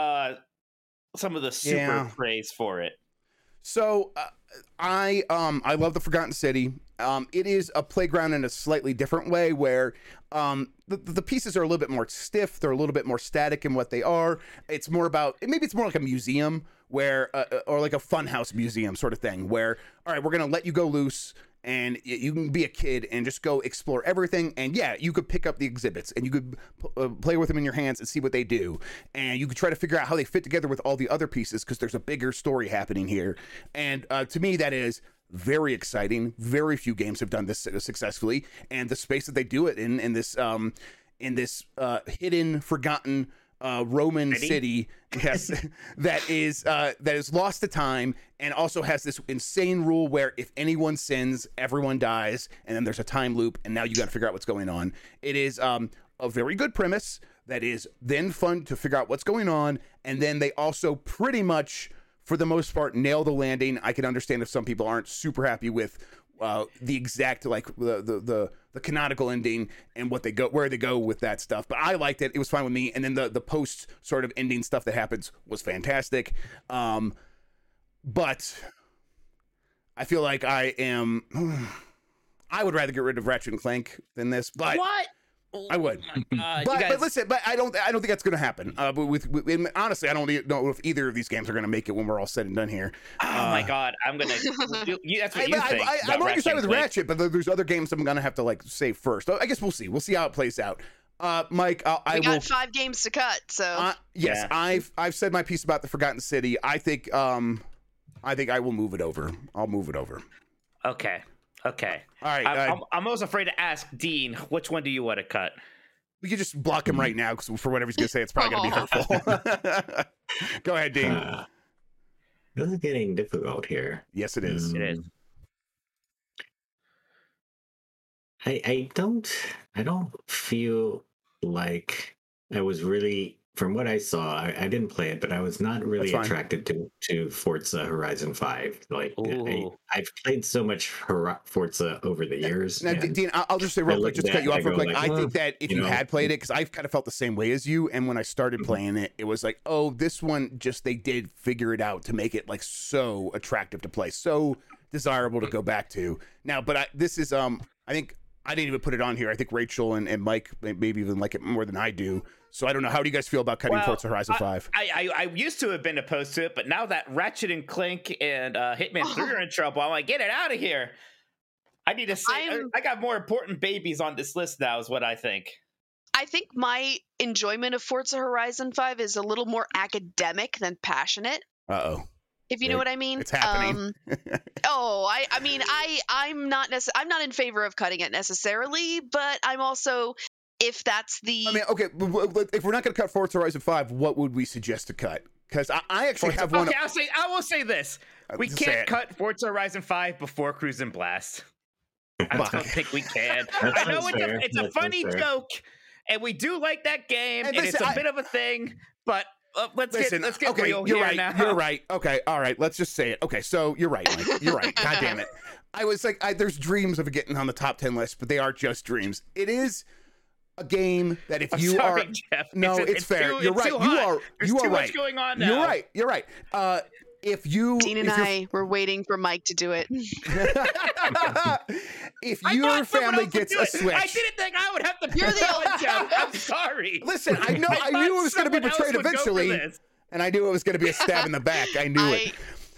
some of the super praise for it. So I love the Forgotten City. It is a playground in a slightly different way where the pieces are a little bit more stiff. They're a little bit more static in what they are. It's more about, maybe it's more like a museum where, or like a funhouse museum sort of thing where, all right, we're going to let you go loose and you can be a kid and just go explore everything. And yeah, you could pick up the exhibits and you could play with them in your hands and see what they do. And you could try to figure out how they fit together with all the other pieces because there's a bigger story happening here. And to me, that is very exciting. Very few games have done this successfully. And the space that they do it in this hidden, forgotten Roman city, yes, that is lost to time and also has this insane rule where if anyone sins, everyone dies, and then there's a time loop, and now you got to figure out what's going on. It is a very good premise that is then fun to figure out what's going on, and then they also pretty much, for the most part, nail the landing. I can understand if some people aren't super happy with the exact, like the canonical ending and where they go with that stuff, but I liked it. It was fine with me. And then the post sort of ending stuff that happens was fantastic. But I feel like I would rather get rid of Ratchet and Clank than this. But what? I would, but listen, but I don't think that's going to happen. But honestly, I don't know if either of these games are going to make it when we're all said and done here. Oh my God, I'm gonna. That's what you think. I'm on your side with Ratchet, but there's other games I'm going to have to like save first. I guess we'll see. We'll see how it plays out. Mike, we got 5 games to cut, so yes, yeah. I've said my piece about the Forgotten City. I think I will move it over. I'll move it over. Okay. All right. I'm almost afraid to ask Dean, which one do you want to cut? We could just block him right now because for whatever he's going to say, it's probably going to be hurtful. Go ahead, Dean. This is getting difficult here. Yes, it is. It is. I don't feel like I was really, from what I saw, I didn't play it, but I was not really attracted to Forza Horizon 5. Like I've played so much Forza over the years. Now, Dean, I'll just say real quick, just to cut you off real quick. I think that if you had played it, because I've kind of felt the same way as you, and when I started playing it, it was like, oh, this one they did figure it out to make it like so attractive to play, so desirable to go back to. Now, but this is I think I didn't even put it on here. I think Rachel and Mike maybe even like it more than I do. So I don't know. How do you guys feel about cutting Forza Horizon 5? I used to have been opposed to it, but now that Ratchet and Clank and Hitman 3 are in trouble, I'm like, get it out of here. I need to say, I got more important babies on this list now, is what I think. I think my enjoyment of Forza Horizon 5 is a little more academic than passionate. Uh-oh. If you know what I mean. It's happening. I'm not in favor of cutting it necessarily, but I'm also, if that's the... I mean, okay, if we're not going to cut Forza Horizon 5, what would we suggest to cut? Because I actually have one... Okay, I will say this. We can't cut Forza Horizon 5 before Cruis'n Blast. I don't think we can. I know it's a funny joke, and we do like that game, and it's a bit of a thing, but let's get real here now. You're right. Okay, all right. Let's just say it. Okay, so you're right, Mike. You're right. God damn it. I was like, there's dreams of it getting on the top 10 list, but they are just dreams. It is a game that if you are... Jeff. No, it's fair. You're right. You are right. Going on now. You're right. Dean and I were waiting for Mike to do it. If your family gets a Switch, I didn't think I would have to. You're the only one. I'm sorry. Listen, I knew it was going to be betrayed eventually, and I knew it was going to be a stab in the back. I knew it.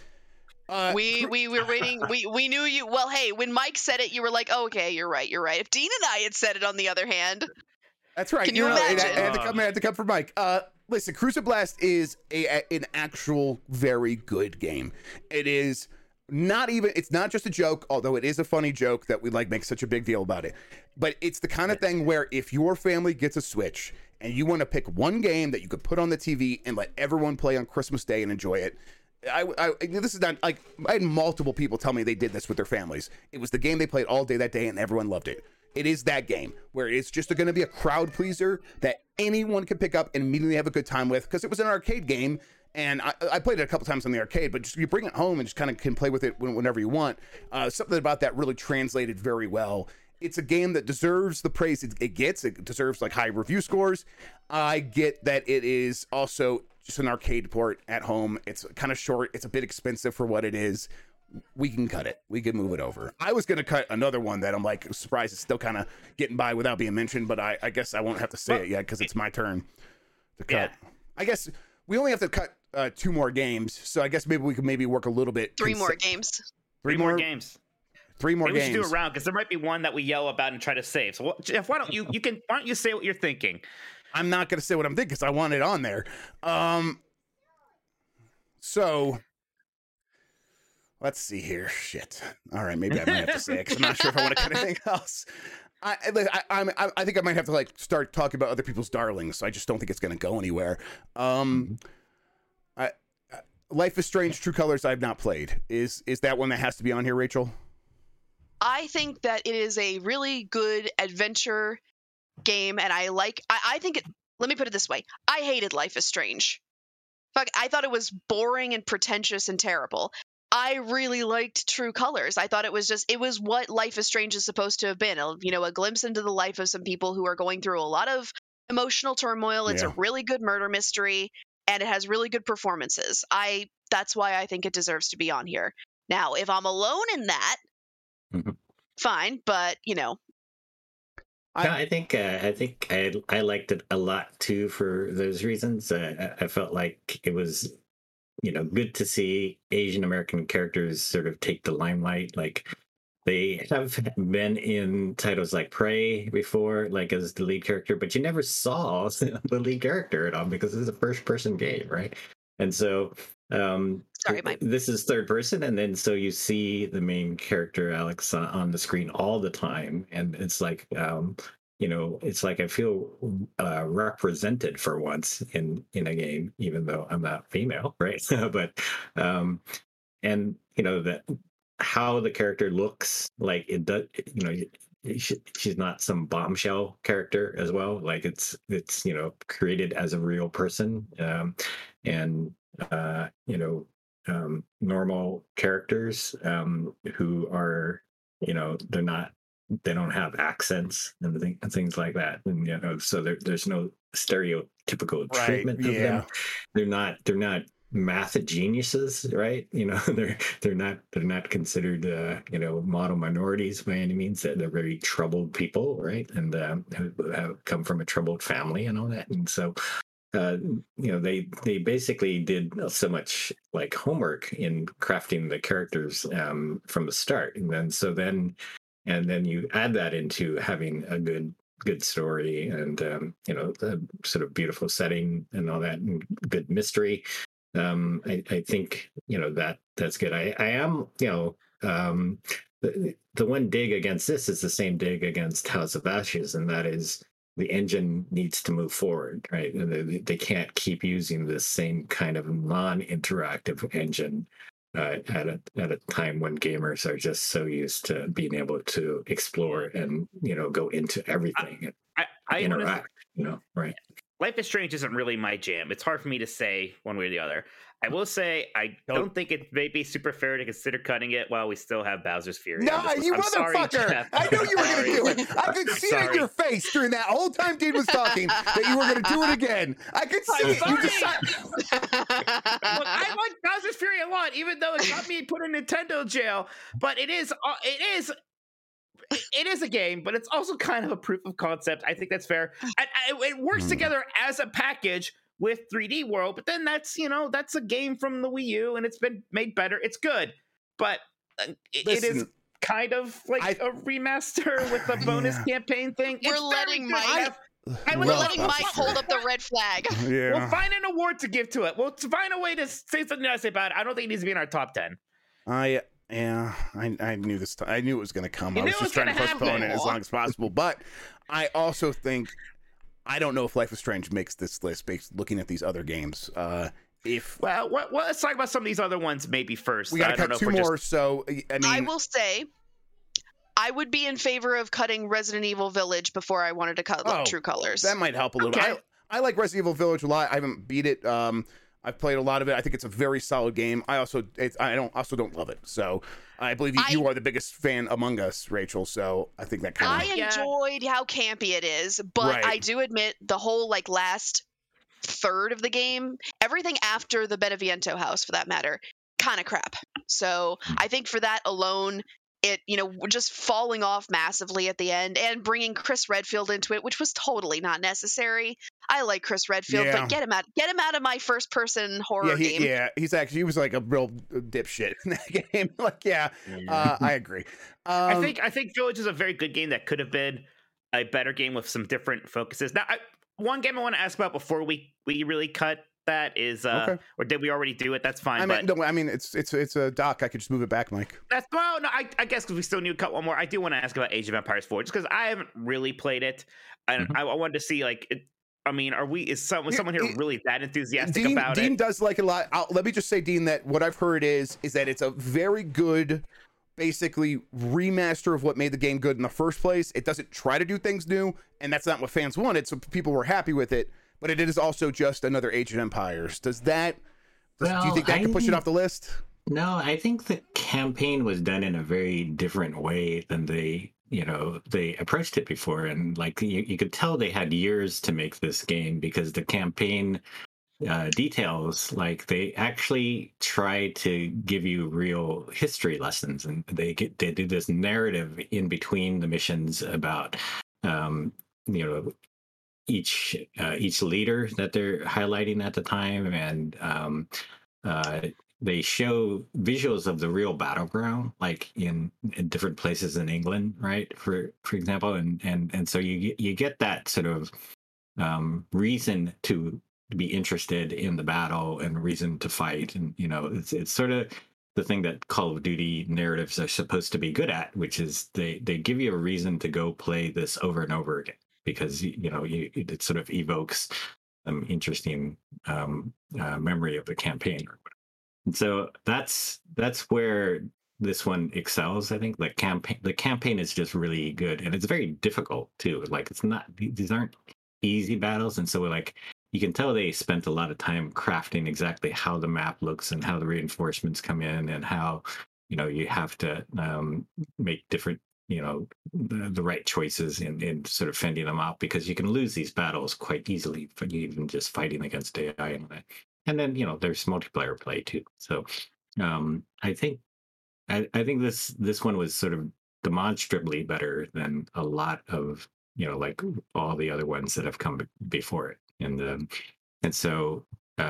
We were waiting. We knew you. Well, hey, when Mike said it, you were like, oh, "Okay, you're right. You're right." If Dean and I had said it, on the other hand, that's right. Can you imagine? I had to come for Mike. Listen, Cruis'n Blast is an actual very good game. It is it's not just a joke, although it is a funny joke that we make such a big deal about it. But it's the kind of thing where if your family gets a Switch and you want to pick one game that you could put on the TV and let everyone play on Christmas Day and enjoy it, this is not like, I had multiple people tell me they did this with their families. It was the game they played all day that day and everyone loved it. It is that game where it's just going to be a crowd pleaser that anyone can pick up and immediately have a good time with, because it was an arcade game, and I played it a couple times on the arcade, but you bring it home and just kind of can play with it whenever you want. Something about that really translated very well. It's a game that deserves the praise it gets. It deserves high review scores. I get that it is also just an arcade port at home. It's kind of short. It's a bit expensive for what it is. We can cut it. We can move it over. I was going to cut another one that I'm surprised it's still kind of getting by without being mentioned, but I guess I won't have to say it yet because it's my turn to cut. Yeah. I guess we only have to cut 2 more games, so I guess maybe we could work a little bit. 3 more games. 3 more games. 3 more games. We should do a round because there might be one that we yell about and try to save. So Jeff, why don't you say what you're thinking? I'm not going to say what I'm thinking because I want it on there. So let's see here. Shit. All right, maybe I might have to say it because I'm not sure if I want to cut anything else. I think I might have to start talking about other people's darlings. So I just don't think it's going to go anywhere. Life is Strange: True Colors I've not played. Is that one that has to be on here, Rachel? I think that it is a really good adventure game, and I think it. Let me put it this way: I hated Life is Strange. I thought it was boring and pretentious and terrible. I really liked True Colors. I thought it was what Life is Strange is supposed to have been. A glimpse into the life of some people who are going through a lot of emotional turmoil. It's a really good murder mystery, and it has really good performances. That's why I think it deserves to be on here. Now, if I'm alone in that, fine, but I think I liked it a lot too for those reasons. I felt like it was, good to see Asian American characters sort of take the limelight. They have been in titles like Prey before, as the lead character, but you never saw the lead character at all because it's a first-person game, right? And so sorry, Mike. This is third person, and then so you see the main character Alex on the screen all the time, and it's it's like I feel represented for once in a game, even though I'm not female, right? But and that how the character looks, it does, she's not some bombshell character as well. It's created as a real person, and normal characters who are, they don't have accents and things like that, and so there's no stereotypical treatment of them. They're not math geniuses, right? They're not considered model minorities by any means. They're very troubled people, right? And who have come from a troubled family and all that. And so they basically did so much like homework in crafting the characters from the start, and then you add that into having a good story and a sort of beautiful setting and all that, and good mystery. I think that's good. I am the one dig against this is the same dig against House of Ashes, and that is the engine needs to move forward, right? They can't keep using this same kind of non-interactive engine at a time when gamers are just so used to being able to explore and go into everything and interact. Right? Life is Strange isn't really my jam. It's hard for me to say one way or the other. I will say I don't think it may be super fair to consider cutting it while we still have Bowser's Fury. No, you motherfucker! I knew you were going to do it. I could see it in your face during that whole time Dean was talking that you were going to do it again. I could see it. You decided. Look, I like Bowser's Fury a lot, even though it got me put in Nintendo jail. But it is a game, but it's also kind of a proof of concept. I think that's fair. It works together as a package with 3D World, but then that's a game from the Wii U, and it's been made better. It's good, but it is kind of like a remaster with a bonus campaign thing. We're letting Mike hold up the red flag. Yeah. We'll find an award to give to it. We'll find a way to say something nice about it. I don't think it needs to be in our top 10. I knew this. I knew it was going to come. I was just trying to postpone it as long as possible. But I also think I don't know if Life is Strange makes this list based looking at these other games. Let's talk about some of these other ones maybe first. We got to cut two more. So I will say, I would be in favor of cutting Resident Evil Village before I wanted to cut True Colors. That might help a little bit. I like Resident Evil Village a lot. I haven't beat it. I've played a lot of it. I think it's a very solid game. I don't love it. So I believe you are the biggest fan among us, Rachel. So I think that kind of. I enjoyed how campy it is, but I do admit the whole last third of the game, everything after the Beneviento house, for that matter, kind of crap. So I think for that alone, it just falling off massively at the end and bringing Chris Redfield into it, which was totally not necessary. I like Chris Redfield, but get him out of my first person horror game. Yeah, he was like a real dipshit in that game. I agree. I think Village is a very good game that could have been a better game with some different focuses. Now, one game I want to ask about before we really cut that is or did we already do it? That's fine. It's a doc. I could just move it back, Mike. I guess because we still need to cut one more. I do want to ask about Age of Empires 4 just because I haven't really played it, and I wanted to see is someone here really that enthusiastic about it? Dean does like it a lot. Let me just say, Dean, that what I've heard is that it's a very good, basically remaster of what made the game good in the first place. It doesn't try to do things new, and that's not what fans wanted. So people were happy with it. But it is also just another Age of Empires. Do you think that can push it off the list? No, I think the campaign was done in a very different way than they approached it before. And you could tell they had years to make this game because the campaign details, they actually try to give you real history lessons. And they do this narrative in between the missions about, each leader that they're highlighting at the time, and they show visuals of the real battleground, in different places in England, right? For example, and so you get that sort of reason to be interested in the battle and reason to fight, and it's sort of the thing that Call of Duty narratives are supposed to be good at, which is they give you a reason to go play this over and over again. Because it sort of evokes some interesting memory of the campaign, and so that's where this one excels. I think the campaign is just really good, and it's very difficult too. These aren't easy battles, and so you can tell they spent a lot of time crafting exactly how the map looks and how the reinforcements come in, and how you have to make different the right choices in sort of fending them off, because you can lose these battles quite easily for even just fighting against AI and that. and then there's multiplayer play too. So I think this one was sort of demonstrably better than a lot of like all the other ones that have come before it, and so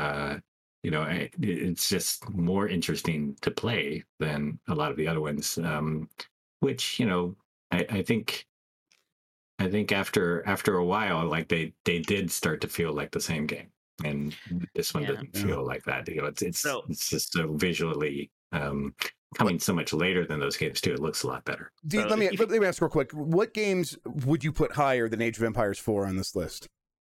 it's just more interesting to play than a lot of the other ones, which I think after a while, like they did start to feel like the same game, and this one doesn't feel like that. It's just so visually coming so much later than those games too. It looks a lot better. Let me ask real quick: what games would you put higher than Age of Empires 4 on this list?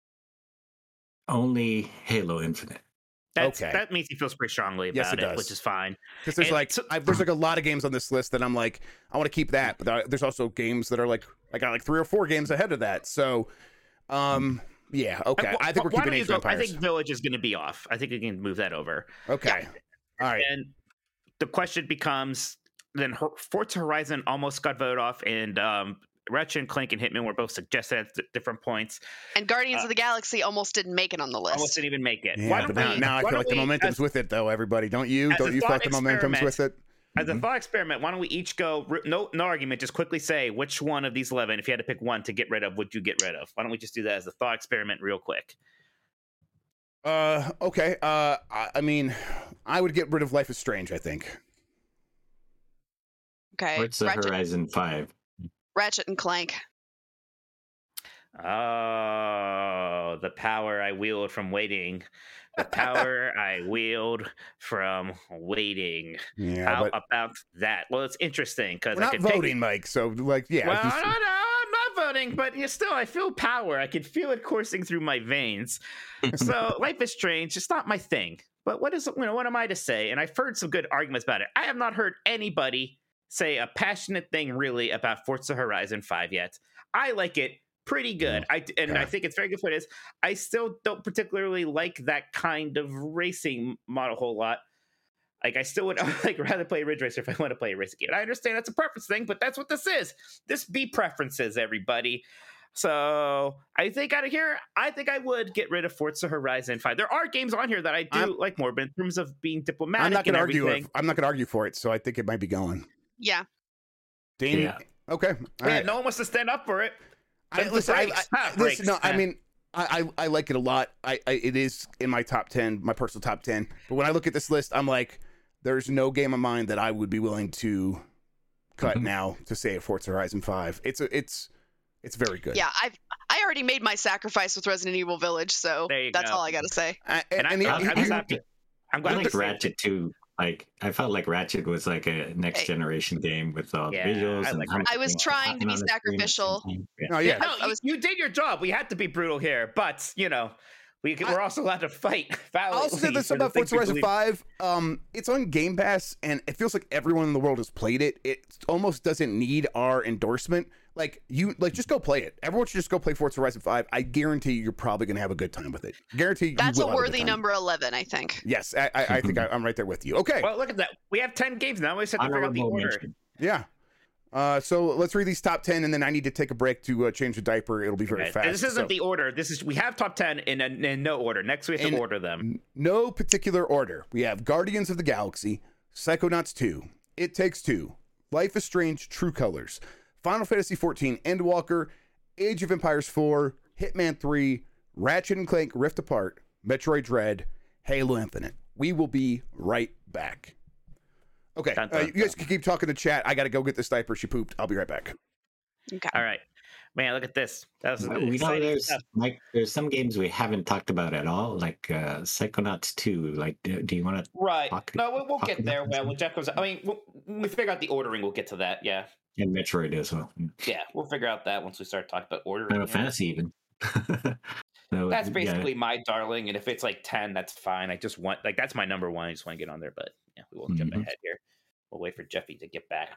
Only Halo Infinite. That makes me feel pretty strongly about it, which is fine. Because there's like a lot of games on this list that I'm like, I want to keep that, but there's also games that are like, I got like 3 or 4 games ahead of that. So, yeah, okay. I think we're keeping Age of Empires. I think Village is going to be off. I think we can move that over. Okay, all right. And the question becomes, then Forza Horizon almost got voted off, and Ratchet and Clank and Hitman were both suggested at different points. And Guardians of the Galaxy almost didn't make it on the list. Almost didn't even make it. Yeah, now I feel like the momentum's with it, though, everybody. Don't you feel like the momentum's with it? As a thought experiment, why don't we each go, no argument, just quickly say which one of these 11, if you had to pick one to get rid of, would you get rid of? Why don't we just do that as a thought experiment real quick? Okay. I mean, I would get rid of Life is Strange, I think. Okay. What's the Horizon 5? Ratchet and Clank. Oh, the power I wield from waiting. The power I wield from waiting. Yeah, how about that? Well, it's interesting because we're not voting, Mike. So, like, yeah. Well, no, I'm not voting, but still, I feel power. I can feel it coursing through my veins. So, Life is Strange. It's not my thing. But what am I to say? And I've heard some good arguments about it. I have not heard anybody say a passionate thing really about Forza Horizon 5 yet. I like it pretty good. I think it's very good for it is. I still don't particularly like that kind of racing model a whole lot. Like, I still would rather play a Ridge Racer if I want to play a racing game. I understand that's a preference thing, but that's what this is. This be preferences, everybody. So I think out of here, I think I would get rid of Forza Horizon 5. There are games on here that I do like more, but in terms of being diplomatic, I'm not going to argue for it. So I think it might be going. Yeah. Dean. Yeah. Okay. Right. No one wants to stand up for it. I mean, I like it a lot. It is in my top 10, my personal top 10. But when I look at this list, I'm like, there's no game of mine that I would be willing to cut now to say Forza Horizon 5. It's very good. Yeah, I already made my sacrifice with Resident Evil Village, so that's all I got to say. I'm glad Ratchet 2. Like, I felt like Ratchet was like a next generation game with all the visuals. I was trying to be sacrificial. You did your job. We had to be brutal here, but we're also allowed to fight. I'll also say this about Forza Horizon 5. It's on Game Pass, and it feels like everyone in the world has played it. It almost doesn't need our endorsement. Just go play it. Everyone should just go play Forza Horizon 5. I guarantee you're probably going to have a good time with it. Guarantee that's a worthy number 11, I think. Yes, I think I'm right there with you. Okay. Well, look at that. We have 10 games now. We just have to figure out the order. Yeah. So let's read these top 10, and then I need to take a break to change the diaper. It'll be very fast. This isn't the order. We have top 10 in no order. Next, we have to order them. No particular order. We have Guardians of the Galaxy, Psychonauts 2, It Takes Two, Life is Strange: True Colors, Final Fantasy XIV: Endwalker, Age of Empires 4, Hitman 3, Ratchet and Clank Rift Apart, Metroid Dread, Halo Infinite. We will be right back. Okay, you guys can keep talking to chat. I got to go get this diaper. She pooped. I'll be right back. Okay. All right. Man, look at this. There's some games we haven't talked about at all, like Psychonauts 2. Like, do you want to? Right. No, we'll get there. Well, Jeff goes. I mean, when we figure out the ordering, we'll get to that. Yeah. And Metroid as well. Yeah, we'll figure out that once we start talking about ordering. Final Fantasy even. That's basically my darling, and if it's like 10, that's fine. I just want that's my number one. I just want to get on there, but yeah, we won't jump ahead here. We'll wait for Jeffy to get back.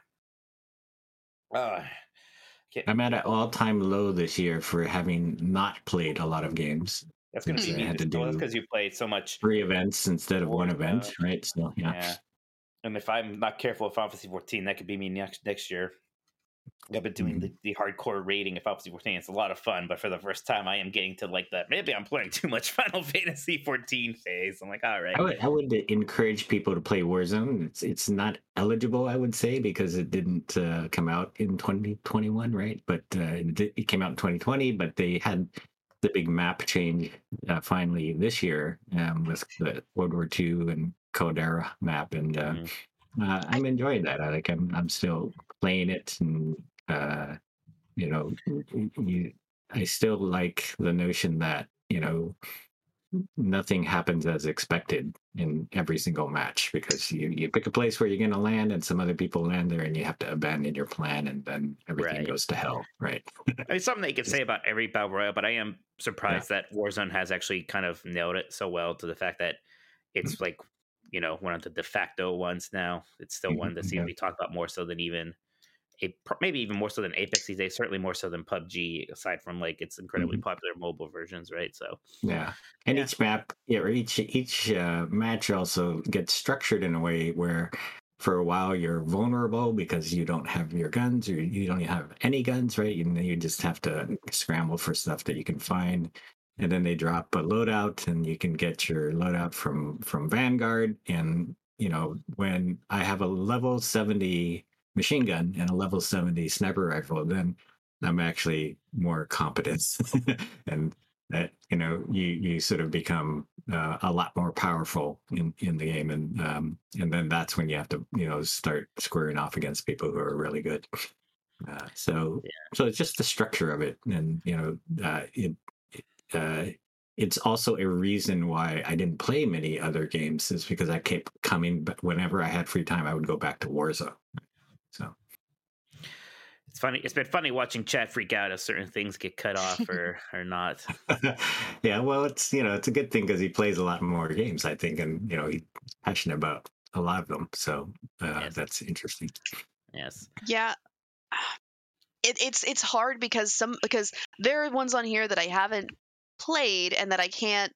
I'm at an all-time low this year for having not played a lot of games. That's going to be me. That's because you played so much. 3 events instead of 1 event, right? So yeah. And if I'm not careful with Final Fantasy 14, that could be me next year. I've been doing the hardcore rating of Final Fantasy 14. It's a lot of fun, but for the first time, I am getting to like that. Maybe I'm playing too much Final Fantasy 14 phase. I'm like, all right. I would encourage people to play Warzone. It's not eligible, I would say, because it didn't come out in 2021, right? But it came out in 2020. But they had the big map change finally this year with the World War II and Caldera map, and I'm enjoying that. I'm still playing it, and I still like the notion that nothing happens as expected in every single match, because you pick a place where you're going to land and some other people land there and you have to abandon your plan, and then everything goes to hell, right? I mean, something that you can say about every Battle Royale, but I am surprised that Warzone has actually kind of nailed it so well, to the fact that it's like, one of the de facto ones now. It's still one that seems to be talked about more so than maybe even more so than Apex these days, certainly more so than PUBG, aside from like its incredibly popular mobile versions, right? So each map, or each match also gets structured in a way where for a while you're vulnerable because you don't have your guns, or you don't have any guns, right? You just have to scramble for stuff that you can find, and then they drop a loadout, and you can get your loadout from Vanguard. And when I have a level 70 machine gun and a level 70 sniper rifle, then I'm actually more competent, and that you sort of become a lot more powerful in the game, and then that's when you have to start squaring off against people who are really good. So it's just the structure of it, and it's also a reason why I didn't play many other games, is because I kept coming, but whenever I had free time, I would go back to Warzone. So it's funny. It's been funny watching chat freak out as certain things get cut off or not. Yeah, well, it's it's a good thing because he plays a lot more games, I think, and he's passionate about a lot of them. So that's interesting. Yes. Yeah. It's hard because there are ones on here that I haven't played and that I can't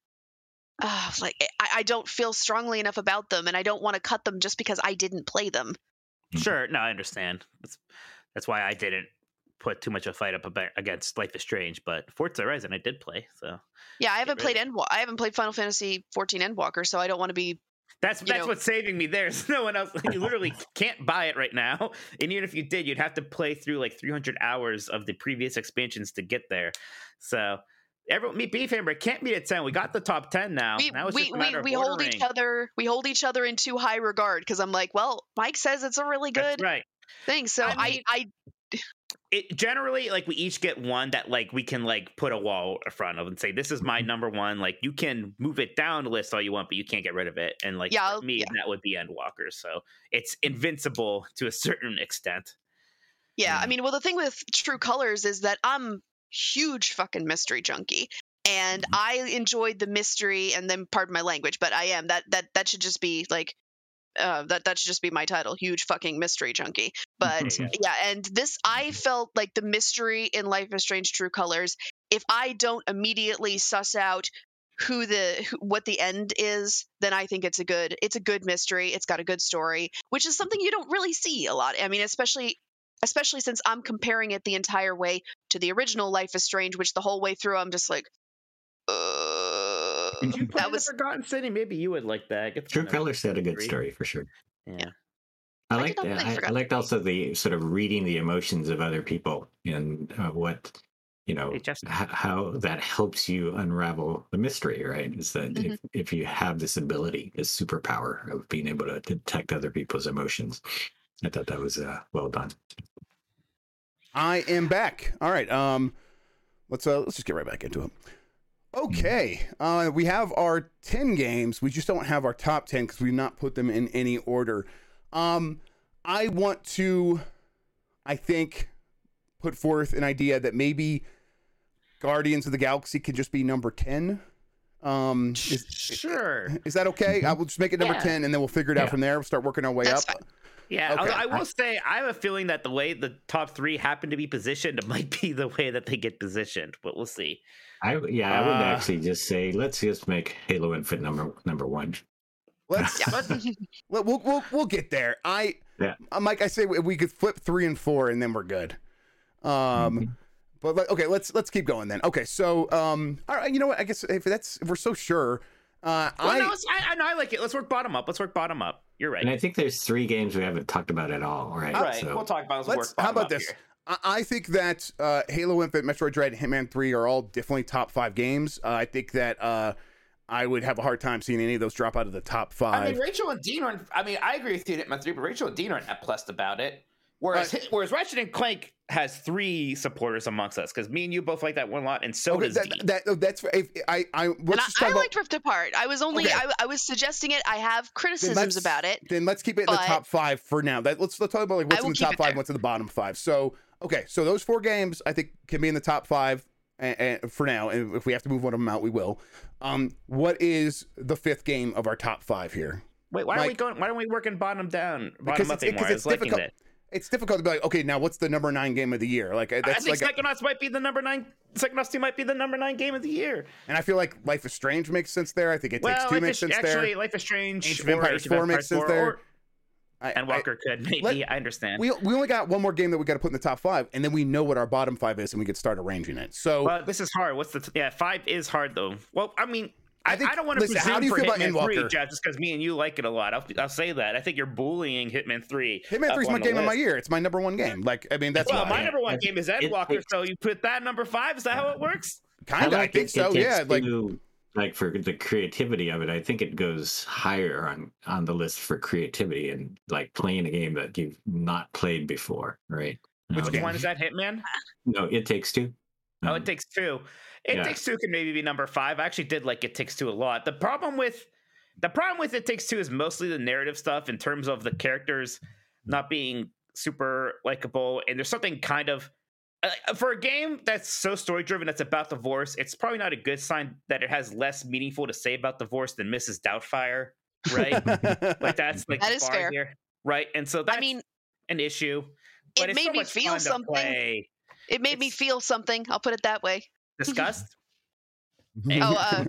I don't feel strongly enough about them, and I don't want to cut them just because I didn't play them. Sure, no, I understand. That's why I didn't put too much of a fight up against Life is Strange, but Forza Horizon I did play. So yeah, I haven't played Final Fantasy 14 Endwalker, so I don't want to be. That's what's saving me. There's no one else. You literally can't buy it right now, and even if you did, you'd have to play through like 300 hours of the previous expansions to get there. So. Beef Hammer can't beat a 10. We got the top 10 now. We hold each other in too high regard, because I'm like, well, Mike says it's a really good thing. So it generally, like, we each get one that like we can like put a wall in front of and say, this is my number one. Like, you can move it down the list all you want, but you can't get rid of it. And like for me, that would be Endwalker. So it's invincible to a certain extent. Yeah, I mean, well, the thing with True Colors is that I'm huge fucking mystery junkie, and I enjoyed the mystery, and then pardon my language, but I am that should just be like that should just be my title, huge fucking mystery junkie. But yeah, and this, I felt like the mystery in Life is Strange True Colors, if I don't immediately suss out what the end is, then I think it's a good mystery. It's got a good story, which is something you don't really see a lot. I mean, especially since I'm comparing it the entire way to the original Life is Strange, which the whole way through I'm just like, Did you play The Forgotten City? Maybe you would like that. True Colors had a good story for sure. Yeah. I liked also the sort of reading the emotions of other people, and what how that helps you unravel the mystery, right? Is that if you have this ability, this superpower of being able to detect other people's emotions. I thought that was well done. I am back. All right. Let's just get right back into it. Okay. We have our 10 games. We just don't have our top 10 because we've not put them in any order. I want to, I think, put forth an idea that maybe Guardians of the Galaxy could just be number 10. Sure. Is that okay? I will just make it number 10, and then we'll figure it out from there. We'll start working our way up. Fine. Yeah, okay. I will say I have a feeling that the way the top 3 happen to be positioned, it might be the way that they get positioned, but we'll see. I would actually just say let's just make Halo Infinite number 1. We'll get there. Yeah. Mike, I say we could flip 3 and 4, and then we're good. But okay, let's keep going then. Okay, so all right, you know what? I guess if we're so sure. I like it. Let's work bottom up. You're right. And I think there's 3 games we haven't talked about at all, right? All right, so we'll talk about it. How about this? I think that Halo Infinite, Metroid Dread, and Hitman 3 are all definitely top 5 games. I think that I would have a hard time seeing any of those drop out of the top 5. I mean, Rachel and Dean aren't. I mean, I agree with you in Hitman 3, but Rachel and Dean aren't that plussed about it. Whereas Ratchet and Clank has 3 supporters amongst us, because me and you both like that one a lot, and so does Dean. That's I liked Rift Apart. I was only I was suggesting it. I have criticisms about it. Then let's keep it in the top 5 for now. Let's talk about like what's in the top 5, what's in the bottom 5. So so those 4 games I think can be in the top 5 and for now. And if we have to move one of them out, we will. What is the 5th game of our top 5 here? Wait, why don't we work in bottom down? Bottom up because it's difficult. It's difficult to be like, okay, now what's the number 9 game of the year? Like that's I think Psychonauts might be the number 9. Psychonauts 2 might be the number 9 game of the year. And I feel like Life is Strange makes sense there. I think It Takes Two makes sense there. Actually, Life is Strange. Age of Empires 4 makes sense there. And Walker could maybe. I understand. We only got one more game that we got to put in the top 5, and then we know what our bottom 5 is, and we could start arranging it. So this is hard. 5 is hard though. Well, I mean. I don't want to presume how do you for feel Hitman about 3, Jeff, just because me and you like it a lot. I'll say that. I think you're bullying Hitman 3. Hitman 3 is my game of my year. It's my number 1 game. Like, I mean, that's my number 1 game is Endwalker. So you put that number 5. Is that how it works? Kind of. I think so. Yeah. Like for the creativity of it, I think it goes higher on the list for creativity and like playing a game that you've not played before, right? Which one is that? Hitman? No, It Takes Two. Oh, It Takes Two. It Takes Two can maybe be number 5. I actually did like It Takes Two a lot. The problem with It Takes Two is mostly the narrative stuff in terms of the characters not being super likable. And there's something kind of for a game that's so story driven, that's about divorce. It's probably not a good sign that it has less meaningful to say about divorce than Mrs. Doubtfire, right? Like that's like that is fair, here, right? And so that's an issue. But it made me feel something. It made me feel something. I'll put it that way. Disgust? I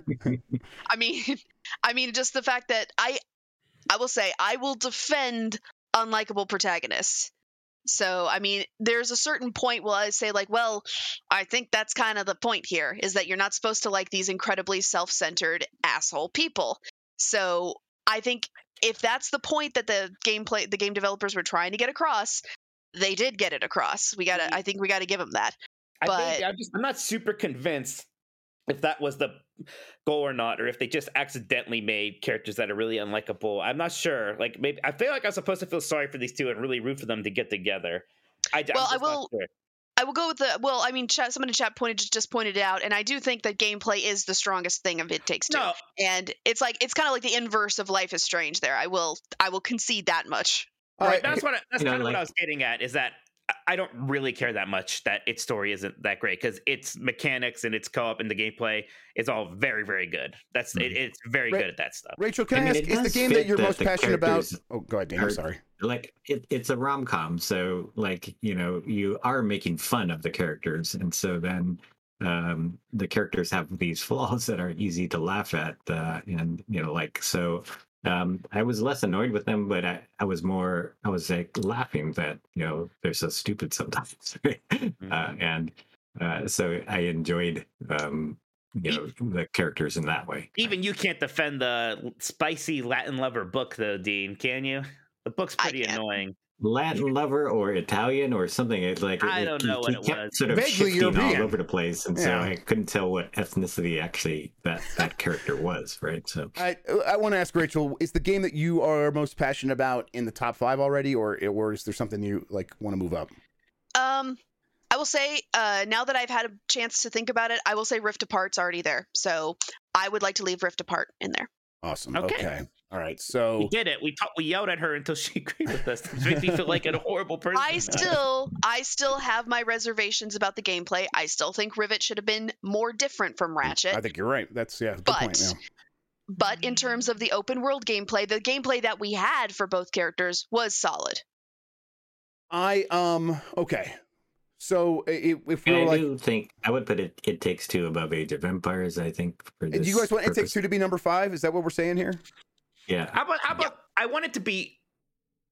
mean, just the fact that I will say I will defend unlikable protagonists. So, I mean, there's a certain point where I say like, well, I think that's kind of the point here is that you're not supposed to like these incredibly self-centered asshole people. So, I think if that's the point that the game developers were trying to get across, they did get it across. I think we gotta give them that. I'm not super convinced if that was the goal or not, or if they just accidentally made characters that are really unlikable. I'm not sure. Like maybe I feel like I'm supposed to feel sorry for these two and really root for them to get together. I will go with I mean, someone in chat just pointed it out, and I do think that gameplay is the strongest thing of It Takes Two. No. And it's kind of like the inverse of Life is Strange there. I will concede that much. Right. That's what I was getting at, is that I don't really care that much that its story isn't that great, because its mechanics and its co-op and the gameplay is all very, very good. It's very good at that stuff. Rachel, can I ask, is the game that you're most passionate about? Oh, go ahead, Dan. I'm sorry. Like it's a rom-com, so like you are making fun of the characters, and so then the characters have these flaws that are easy to laugh at, and so. I was less annoyed with them, but I was like laughing that they're so stupid sometimes, and so I enjoyed the characters in that way. Even you can't defend the spicy Latin lover book, though, Dean, can you? The book's pretty annoying. Latin lover or Italian or something. It's like I don't know what it was. Sort of vaguely European, all over the place, and so I couldn't tell what ethnicity actually that character was. Right. So I want to ask Rachel: is the game that you are most passionate about in the top 5 already, or is there something you like want to move up? I will say now that I've had a chance to think about it, I will say Rift Apart's already there. So I would like to leave Rift Apart in there. Awesome. Okay. All right, so we did it. We yelled at her until she agreed with us. It makes me feel like a horrible person. I still have my reservations about the gameplay. I still think Rivet should have been more different from Ratchet. I think you're right. That's good point. Yeah. But in terms of the open world gameplay, the gameplay that we had for both characters was solid. Okay. So if we're I do think I would put It Takes Two above Age of Empires. I think. Do you guys want It Takes Two to be number 5? Is that what we're saying here? Yeah. How about I want it to be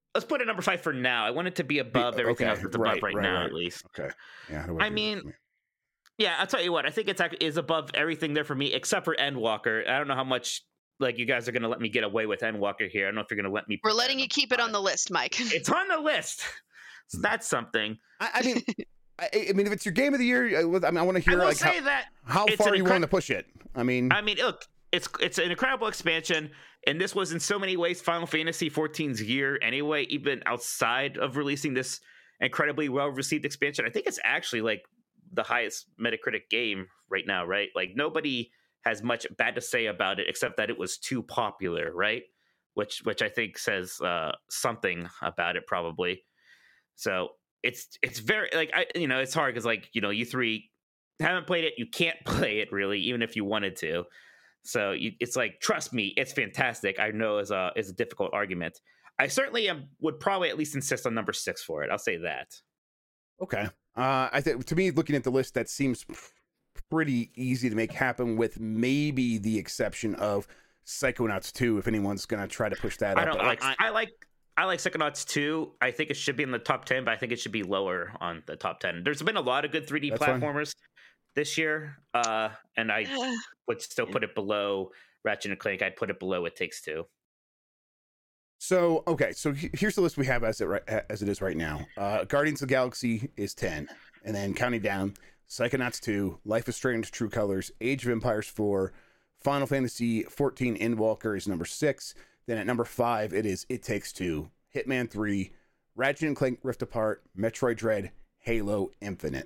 let's put it number 5 for now. I want it to be above everything else that's above right now, at least. Okay. Yeah. I mean, yeah, I'll tell you what. I think it is above everything there for me, except for Endwalker. I don't know how much you guys are going to let me get away with Endwalker here. I don't know if you're going to let me. We're letting you keep it on the list, Mike. It's on the list. So that's something. I mean, if it's your game of the year, I want to hear how far you want to push it. I mean, look, it's an incredible expansion, and this was in so many ways Final Fantasy XIV's year anyway. Even outside of releasing this incredibly well-received expansion, I think it's actually the highest Metacritic game right now, right? Nobody has much bad to say about it except that it was too popular, right? Which I think says something about it probably. So it's very it's hard because you three haven't played it, you can't play it really, even if you wanted to. So it's trust me, it's fantastic. I know is a difficult argument. I certainly would probably at least insist on number 6 for it. I'll say that. Okay. I think to me, looking at the list, that seems pretty easy to make happen, with maybe the exception of Psychonauts 2. If anyone's going to try to push that up, I like Psychonauts 2. I think it should be in the top 10, but I think it should be lower on the top 10. There's been a lot of good 3D platformers this year, and I would still put it below Ratchet and Clank. I'd put it below It Takes Two. So, okay, so here's the list we have as it is right now. Guardians of the Galaxy is 10, and then counting down, Psychonauts 2, Life is Strange True Colors, Age of Empires 4, Final Fantasy 14 Endwalker is number 6. Then at number 5, it is It Takes Two, Hitman 3, Ratchet and Clank Rift Apart, Metroid Dread, Halo Infinite.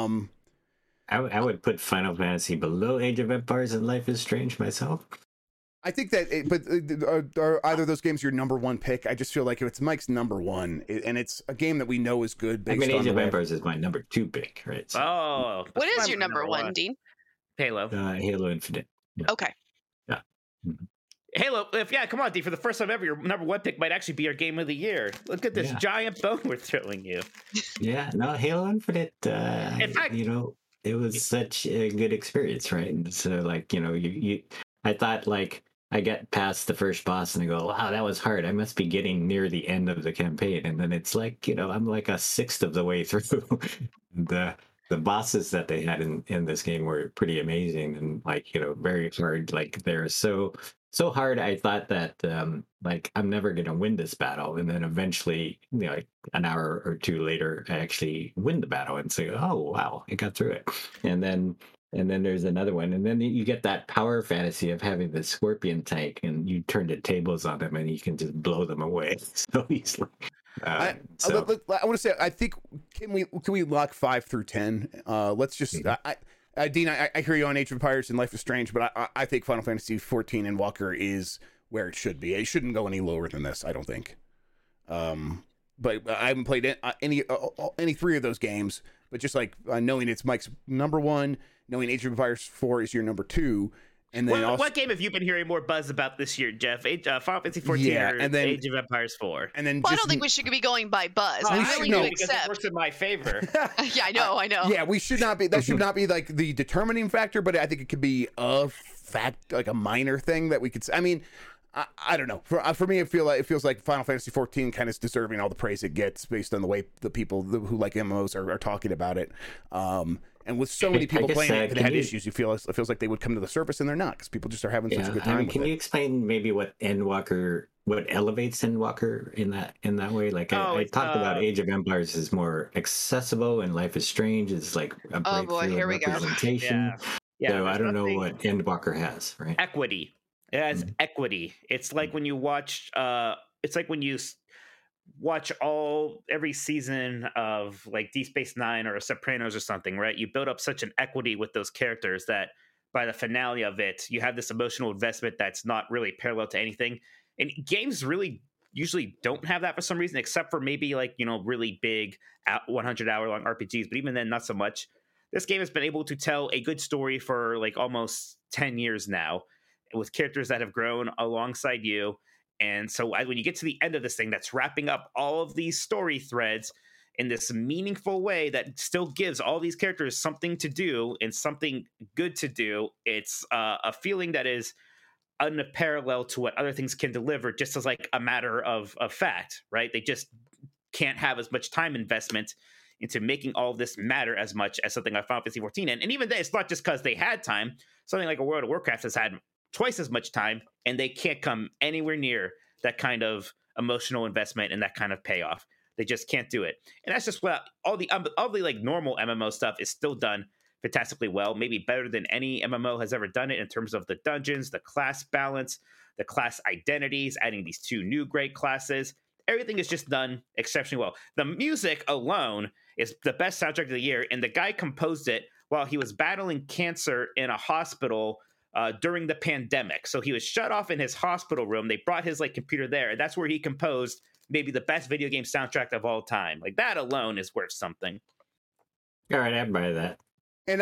I would put Final Fantasy below Age of Empires and Life is Strange myself. I think that, are either of those games your number 1 pick? I just feel like if it's Mike's number 1, and it's a game that we know is good. Age of Empires is my number 2 pick, right? So, what is your number 1, Dean? Halo. Halo Infinite. Yeah. Okay. Yeah. Mm-hmm. Halo, come on, D. For the first time ever, your number 1 pick might actually be your game of the year. Look at this giant bone we're throwing you. Yeah, no, Halo Infinite. In fact, it was such a good experience, right? And so, I thought I get past the first boss and I go, wow, that was hard. I must be getting near the end of the campaign, and then it's I'm a sixth of the way through. The bosses that they had in this game were pretty amazing and very hard. They're so hard. I thought that I'm never gonna win this battle, and then eventually an hour or two later I actually win the battle and say, oh wow, I got through it. And then there's another one, and then you get that power fantasy of having the scorpion tank, and you turn the tables on them and you can just blow them away so easily. I want to say, I think can we lock 5 through 10? Let's just Dean, I hear you on Age of Empires and Life is Strange, but I think Final Fantasy 14 Endwalker is where it should be. It shouldn't go any lower than this, I don't think. But I haven't played any 3 of those games. But just knowing it's Mike's number 1, knowing Age of Empires 4 is your number 2. And then what game have you been hearing more buzz about this year, Jeff? Final Fantasy 14 or and then, Age of Empires 4? And then I don't think we should be going by buzz. I'm willing to accept. Because it works in my favor. Yeah, I know. Yeah, we should not be. That should not be the determining factor, but I think it could be a fact, a minor thing that we could. I mean, I don't know. For me, it feels like Final Fantasy 14 kind of is deserving all the praise it gets based on the way the people who like MMOs are talking about it. And with so many people playing it that had issues, it feels like they would come to the surface, and they're not, because people just are having such a good time. Can you explain maybe what elevates Endwalker in that way? I talked about Age of Empires is more accessible, and Life is Strange is a breakthrough in representation. Yeah. So I don't know what Endwalker has, right? Equity. It has equity. It's like when you watch. It's like when you watch every season of Deep Space Nine or Sopranos or something, right? You build up such an equity with those characters that by the finale of it, you have this emotional investment that's not really parallel to anything. And games really usually don't have that for some reason, except for maybe really big 100-hour long RPGs. But even then, not so much. This game has been able to tell a good story for almost 10 years now, with characters that have grown alongside you. And so when you get to the end of this thing that's wrapping up all of these story threads in this meaningful way that still gives all these characters something to do and something good to do, it's a feeling that is unparalleled to what other things can deliver, just as like a matter of fact, right? They just can't have as much time investment into making all of this matter as much as something like Final Fantasy 14. And even then, it's not just because they had time. Something like a World of Warcraft has had twice as much time, and they can't come anywhere near that kind of emotional investment and that kind of payoff. They just can't do it. And that's just what all the like normal MMO stuff is still done fantastically well, maybe better than any MMO has ever done it in terms of the dungeons, the class balance, the class identities, adding these 2 new great classes. Everything is just done exceptionally well. The music alone is the best soundtrack of the year, and the guy composed it while he was battling cancer in a hospital during the pandemic. So he was shut off in his hospital room. They brought his like computer there, and that's where he composed maybe the best video game soundtrack of all time. Like that alone is worth something. All right, I admire that. And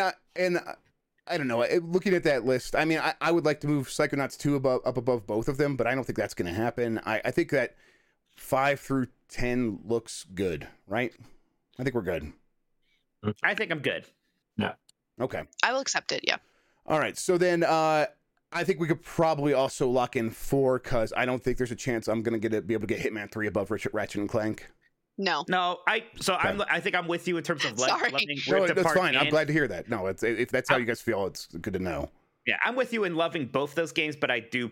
I don't know. Looking at that list, I mean, I would like to move Psychonauts 2 up above both of them, but I don't think that's going to happen. I think that 5 through 10 looks good, right? I think we're good. I think I'm good. Yeah. Okay. I will accept it. Yeah. All right. So then I think we could probably also lock in 4 because I don't think there's a chance I'm going to be able to get Hitman 3 above Ratchet and Clank. No. I think I'm with you in terms of loving no, that's fine. I'm glad to hear that. No, if that's how you guys feel, it's good to know. Yeah, I'm with you in loving both those games, but I do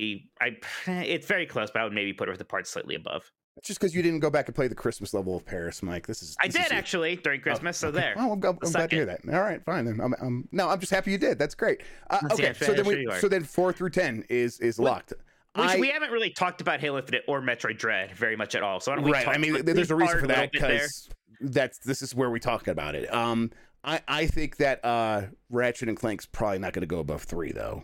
it's very close, but I would maybe put Rift Apart slightly above. It's just because you didn't go back and play the Christmas level of Paris, Mike. I did actually during Christmas, so there. Oh, I'm glad to hear that. All right, fine. Then I'm just happy you did. That's great. Okay, so then 4 through 10 is locked. We haven't really talked about Halo Infinite or Metroid Dread very much at all. So I mean, there's a reason for that because this is where we talk about it. I think that Ratchet and Clank's probably not going to go above 3 though.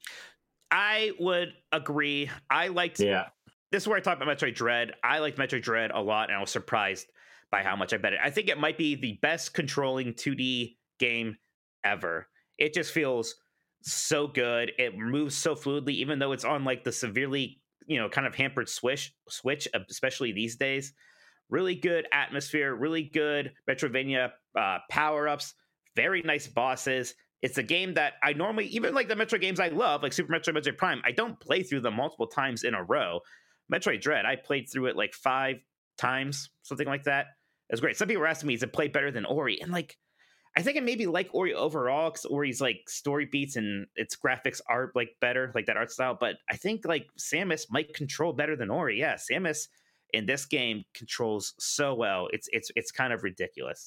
I would agree. This is where I talk about Metroid Dread. I liked Metroid Dread a lot, and I was surprised by how much I bet it. I think it might be the best controlling 2D game ever. It just feels so good. It moves so fluidly, even though it's on like the severely, kind of hampered switch, especially these days. Really good atmosphere, really good Metroidvania power-ups, very nice bosses. It's a game that I normally, even like the Metroid games I love, like Super Metroid, Metroid Prime, I don't play through them multiple times in a row. Metroid Dread, I played through it like 5 times, something like that. It was great. Some people were asking me, is it play better than Ori? And like, I think I maybe like Ori overall because Ori's like story beats and its graphics are like better, like that art style. But I think like Samus might control better than Ori. Yeah, Samus in this game controls so well. It's kind of ridiculous.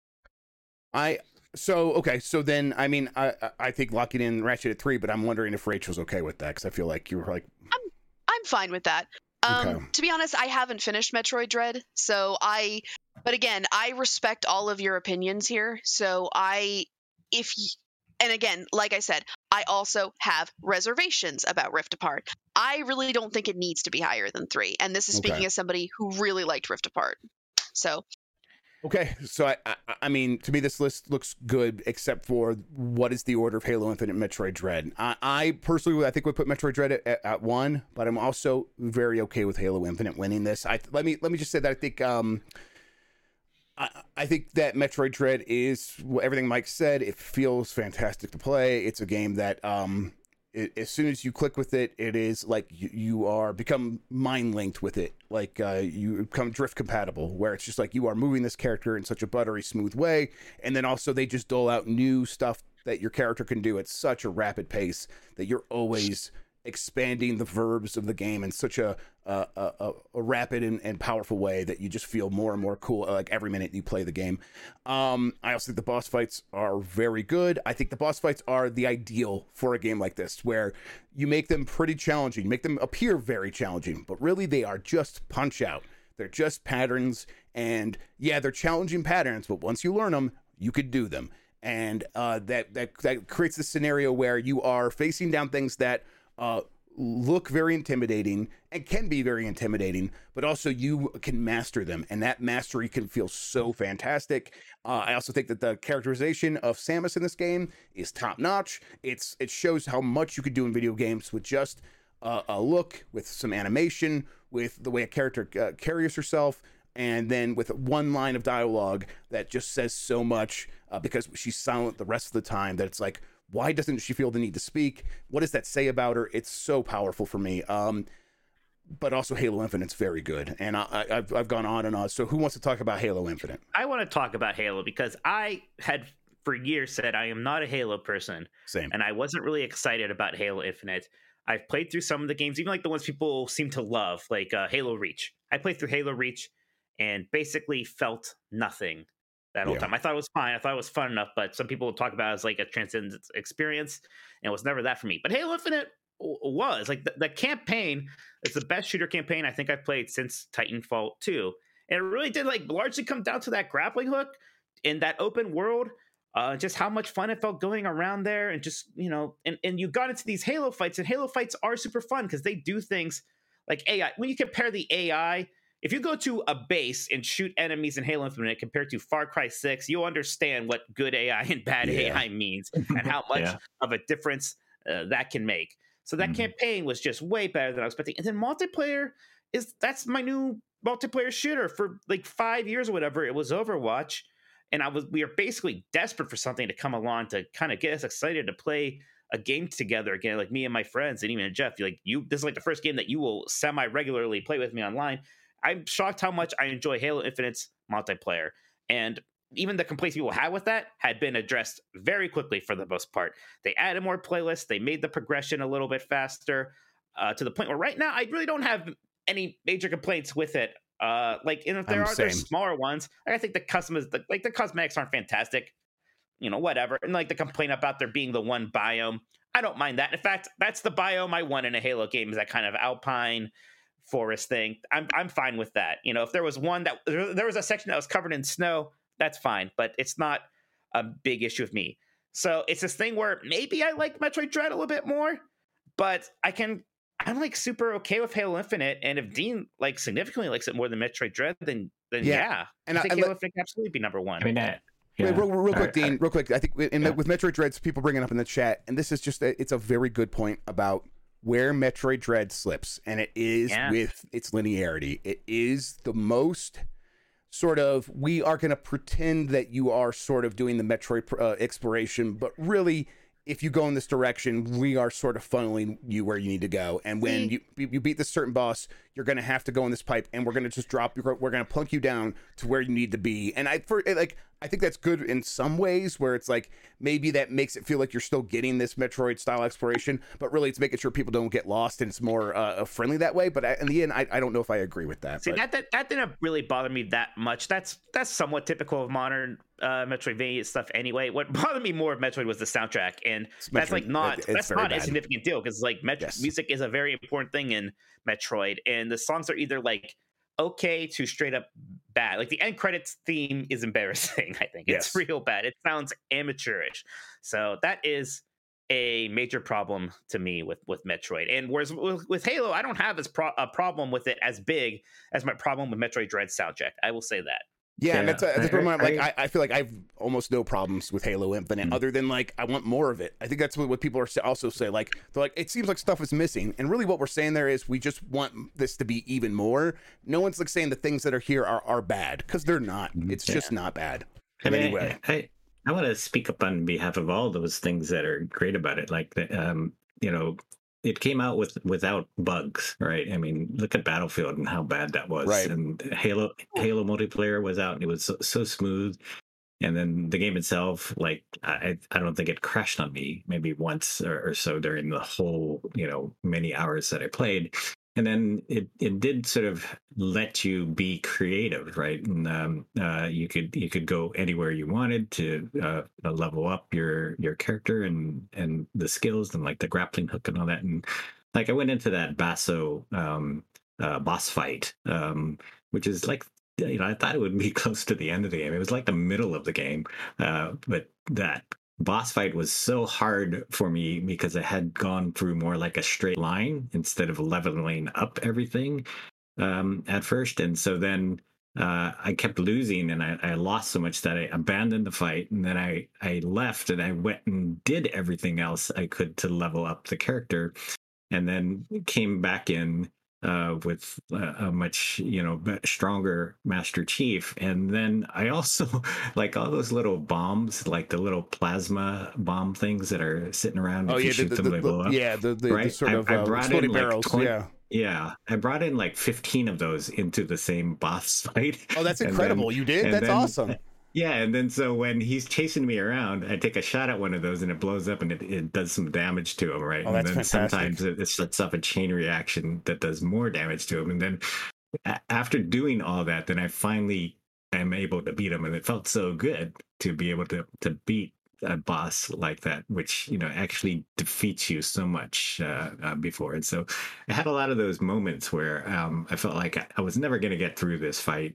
So then I mean I think locking in Ratchet at 3, but I'm wondering if Rachel's okay with that because I feel like you were like I'm fine with that. To be honest, I haven't finished Metroid Dread, but again, I respect all of your opinions here. So and again, like I said, I also have reservations about Rift Apart. I really don't think it needs to be higher than 3. And this is speaking as somebody who really liked Rift Apart. So. Okay, so I mean, to me, this list looks good, except for what is the order of Halo Infinite and Metroid Dread. I personally, I think would put Metroid Dread at 1, but I'm also very okay with Halo Infinite winning this. Let me just say that I think I think that Metroid Dread is everything Mike said. It feels fantastic to play. It's a game that as soon as you click with it, it is like you are become mind linked with it. Like you become drift compatible, where it's just like you are moving this character in such a buttery smooth way. And then also they just dole out new stuff that your character can do at such a rapid pace that you're always expanding the verbs of the game in such a rapid and powerful way that you just feel more and more cool like every minute you play the game. I also think the boss fights are very good. I think the boss fights are the ideal for a game like this, where you make them pretty challenging, make them appear very challenging, but really they are just punch out. They're just patterns, and yeah, they're challenging patterns, but once you learn them, you could do them. And that creates this scenario where you are facing down things that look very intimidating and can be very intimidating, but also you can master them, and that mastery can feel so fantastic. I also think that the characterization of Samus in this game is top notch. It shows how much you could do in video games with just a look, with some animation, with the way a character carries herself, and then with one line of dialogue that just says so much because she's silent the rest of the time that it's like, Why doesn't she feel the need to speak? What does that say about her? It's so powerful for me. But also Halo Infinite's very good, and I've gone on and on. So who wants to talk about Halo Infinite? I want to talk about Halo because I had for years said I am not a Halo person. Same. And I wasn't really excited about Halo Infinite. I've played through some of the games, even like the ones people seem to love, like Halo Reach. I played through Halo Reach and basically felt nothing that whole time. I thought it was fine. I thought it was fun enough, but some people would talk about it as like a transcendent experience, and it was never that for me. But Halo Infinite was like the campaign. It's the best shooter campaign I think I've played since Titanfall 2. And it really did like largely come down to that grappling hook in that open world. Just how much fun it felt going around there, and just, you know, and you got into these Halo fights, and Halo fights are super fun because they do things like AI. When you compare the AI, if you go to a base and shoot enemies in Halo Infinite compared to Far Cry 6, you'll understand what good AI and bad AI means and how much of a difference that can make. So that campaign was just way better than I was expecting. And then multiplayer that's my new multiplayer shooter for like 5 years or whatever. It was Overwatch. And we were basically desperate for something to come along to kind of get us excited to play a game together again, like me and my friends, and even Jeff. This is like the first game that you will semi-regularly play with me online. I'm shocked how much I enjoy Halo Infinite's multiplayer. And even the complaints people had with that had been addressed very quickly for the most part. They added more playlists. They made the progression a little bit faster, to the point where right now I really don't have any major complaints with it. If there are there's smaller ones, I think the cosmetics aren't fantastic, you know, whatever. And like the complaint about there being the one biome, I don't mind that. In fact, that's the biome I want in a Halo game, is that kind of alpine forest thing. I'm fine with that. You know, if there was one that there was a section that was covered in snow, that's fine, but it's not a big issue with me. So it's this thing where maybe I like Metroid Dread a little bit more, but I'm like super okay with Halo Infinite, and if Dean like significantly likes it more than Metroid Dread, then yeah. And I think Halo Infinite can absolutely be number one. I mean, wait, real quick, Dean, real quick. I think with Metroid Dread, people bring it up in the chat, and this is just it's a very good point about where Metroid Dread slips, and it is with its linearity. It is the most sort of, we are going to pretend that you are sort of doing the Metroid exploration, but really, if you go in this direction, we are sort of funneling you where you need to go. And when you beat this certain boss, you're going to have to go in this pipe, and we're going to just we're going to plunk you down to where you need to be. And I think that's good in some ways, where it's like maybe that makes it feel like you're still getting this Metroid style exploration, but really it's making sure people don't get lost, and it's more friendly that way. But in the end, I don't know if I agree with that. See, that didn't really bother me that much. That's somewhat typical of modern Metroidvania stuff anyway. What bothered me more of Metroid was the soundtrack, and that's like not a significant deal, because like music is a very important thing in Metroid, and the songs are either like okay to straight up bad. Like the end credits theme is embarrassing. I think it's real bad. It sounds amateurish. So that is a major problem to me with Metroid. And whereas with Halo, I don't have a problem with it as big as my problem with Metroid Dread soundtrack. I will say that. Yeah, and that's I feel like I have almost no problems with Halo Infinite, other than like I want more of it. I think that's what people are also say. Like they're like, it seems like stuff is missing, and really what we're saying there is we just want this to be even more. No one's like saying the things that are here are bad, because they're not. It's just not bad. Anyway, I want to speak up on behalf of all those things that are great about it, like the it came out without bugs, right? I mean, look at Battlefield and how bad that was. Right. And Halo multiplayer was out, and it was so smooth. And then the game itself, like I don't think it crashed on me maybe once or so during the whole, many hours that I played. And then it did sort of let you be creative, right? And you could go anywhere you wanted to level up your character and the skills, and like the grappling hook and all that. And like I went into that Basso boss fight, which is like, I thought it would be close to the end of the game. It was like the middle of the game, but that boss fight was so hard for me because I had gone through more like a straight line instead of leveling up everything at first. And so then I kept losing, and I lost so much that I abandoned the fight. And then I left, and I went and did everything else I could to level up the character, and then came back in with a much stronger Master Chief. And then I also like all those little bombs, like the little plasma bomb things that are sitting around. Oh, if you shoot them, they blow up. Yeah, the sort of I brought in barrels. Like 20, yeah, I brought in like 15 of those into the same boss fight. Oh, that's incredible. You did? That's awesome. Yeah, and then so when he's chasing me around, I take a shot at one of those and it blows up and it does some damage to him, right? Oh, that's and then fantastic. Sometimes it sets off a chain reaction that does more damage to him. And then after doing all that, then I finally am able to beat him. And it felt so good to be able to beat a boss like that, which, actually defeats you so much before. And so I had a lot of those moments where I felt like I was never going to get through this fight.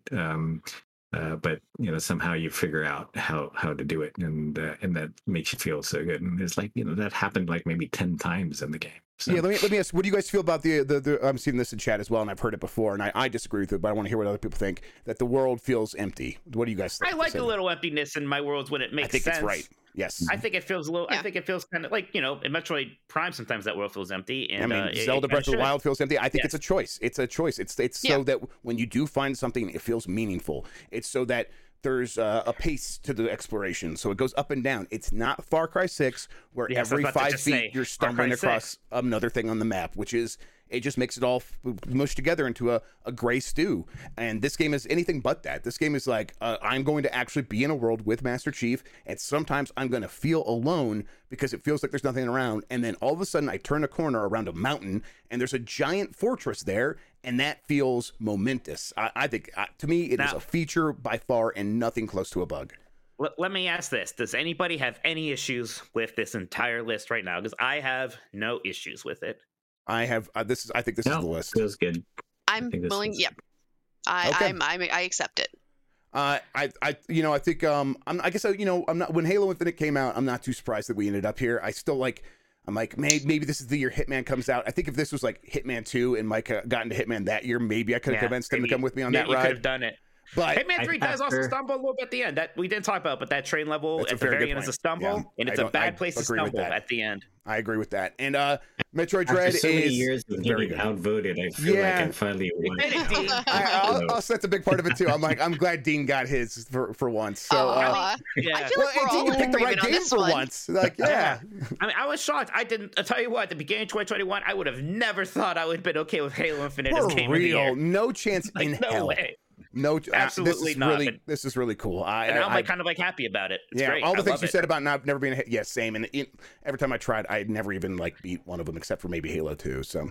But somehow you figure out how to do it, and that makes you feel so good. And it's like that happened like maybe 10 times in the game. So. Yeah, let me ask, what do you guys feel about the I'm seeing this in chat as well, and I've heard it before, and I disagree with it, but I want to hear what other people think, that the world feels empty. What do you guys think? I like a little emptiness in my worlds when it makes sense. I think it's right. Yes. I think it feels a little, I think it feels kind of like, in Metroid Prime, sometimes that world feels empty. And Zelda Breath of the Wild feels empty. I think it's a choice. It's a choice. It's so that when you do find something, it feels meaningful. It's so that there's a pace to the exploration. So it goes up and down. It's not Far Cry 6, where every 5 feet you're stumbling across another thing on the map, which is, it just makes it all mushed together into a gray stew. And this game is anything but that. This game is like, I'm going to actually be in a world with Master Chief, and sometimes I'm going to feel alone because it feels like there's nothing around. And then all of a sudden I turn a corner around a mountain and there's a giant fortress there, and that feels momentous. I think, to me, it is a feature by far and nothing close to a bug. Let me ask this. Does anybody have any issues with this entire list right now? Because I have no issues with it. I have I think this is the list. Feels good. I'm willing. Yep. I accept it. I think I guess I'm not, when Halo Infinite came out, I'm not too surprised that we ended up here. I'm like, maybe this is the year Hitman comes out. I think if this was like Hitman 2 and Mike got into Hitman that year, maybe I could have convinced him to come with me on that ride. You could have done it. But Hitman 3 does also stumble a little bit at the end. That we didn't talk about, but that train level at the very end is a stumble, and it's a bad place to stumble at the end. I agree with that. And Metroid Dread After so many years of getting outvoted, I feel like I finally won. That's a big part of it too. I'm glad Dean got his for once. So I feel like Dean, you picked the right game for once. Like, yeah. I was shocked. I'll tell you what, at the beginning of 2021, I would have never thought I would have been okay with Halo Infinite as game of the year. No chance in hell. No way. No, absolutely not. This is really cool. I'm kind of like happy about it. It's great. All the things you said about never being a hit. Yes, same. And every time I tried, I never even beat one of them except for maybe Halo 2. So,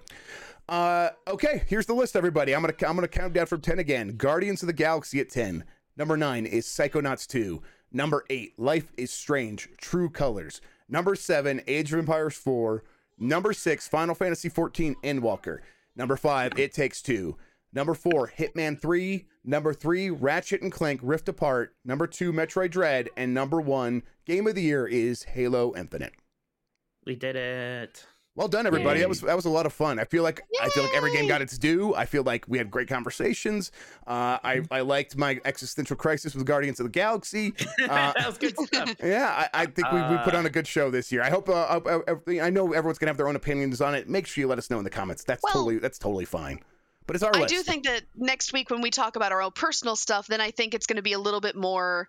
okay, here's the list, everybody. I'm gonna count down from 10 again. Guardians of the Galaxy at 10. Number 9 is Psychonauts 2. Number 8, Life is Strange: True Colors. Number 7, Age of Empires 4. Number 6, Final Fantasy 14: Endwalker. Number 5, It Takes Two. Number 4, Hitman 3. Number 3, Ratchet and Clank Rift Apart. Number 2, Metroid Dread. And number 1, Game of the Year is Halo Infinite. We did it. Well done, everybody. Yay. That was a lot of fun. I feel like every game got its due. I feel like we had great conversations. I liked my existential crisis with Guardians of the Galaxy. That was good stuff. Yeah, I think we put on a good show this year. I hope. I know everyone's gonna have their own opinions on it. Make sure you let us know in the comments. That's totally fine. But it's our list. I do think that next week when we talk about our own personal stuff, then I think it's going to be a little bit more.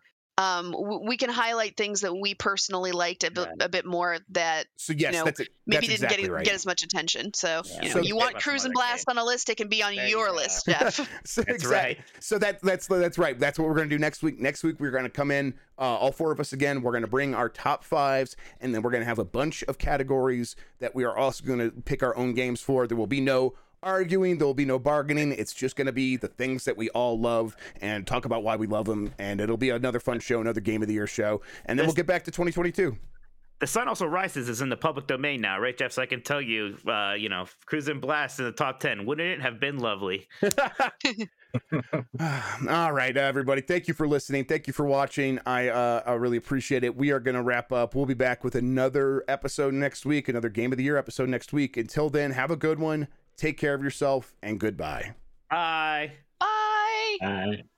We can highlight things that we personally liked a bit more that maybe didn't get as much attention. So you want Cruise and Blast on a list, it can be on your list, Jeff. That's right. So that's right. That's what we're going to do next week. Next week we're going to come in, all 4 of us again. We're going to bring our top 5s, and then we're going to have a bunch of categories that we are also going to pick our own games for. There will be no arguing, there will be no bargaining. It's just going to be the things that we all love and talk about why we love them, and it'll be another fun show, another Game of the Year show, and then we'll get back to 2022. The Sun Also Rises is in the public domain now, right, Jeff? So I can tell you, Cruise and Blast in the top 10. Wouldn't it have been lovely? All right, everybody. Thank you for listening. Thank you for watching. I really appreciate it. We are going to wrap up. We'll be back with another episode next week, another Game of the Year episode next week. Until then, have a good one. Take care of yourself, and goodbye. Bye. Bye. Bye.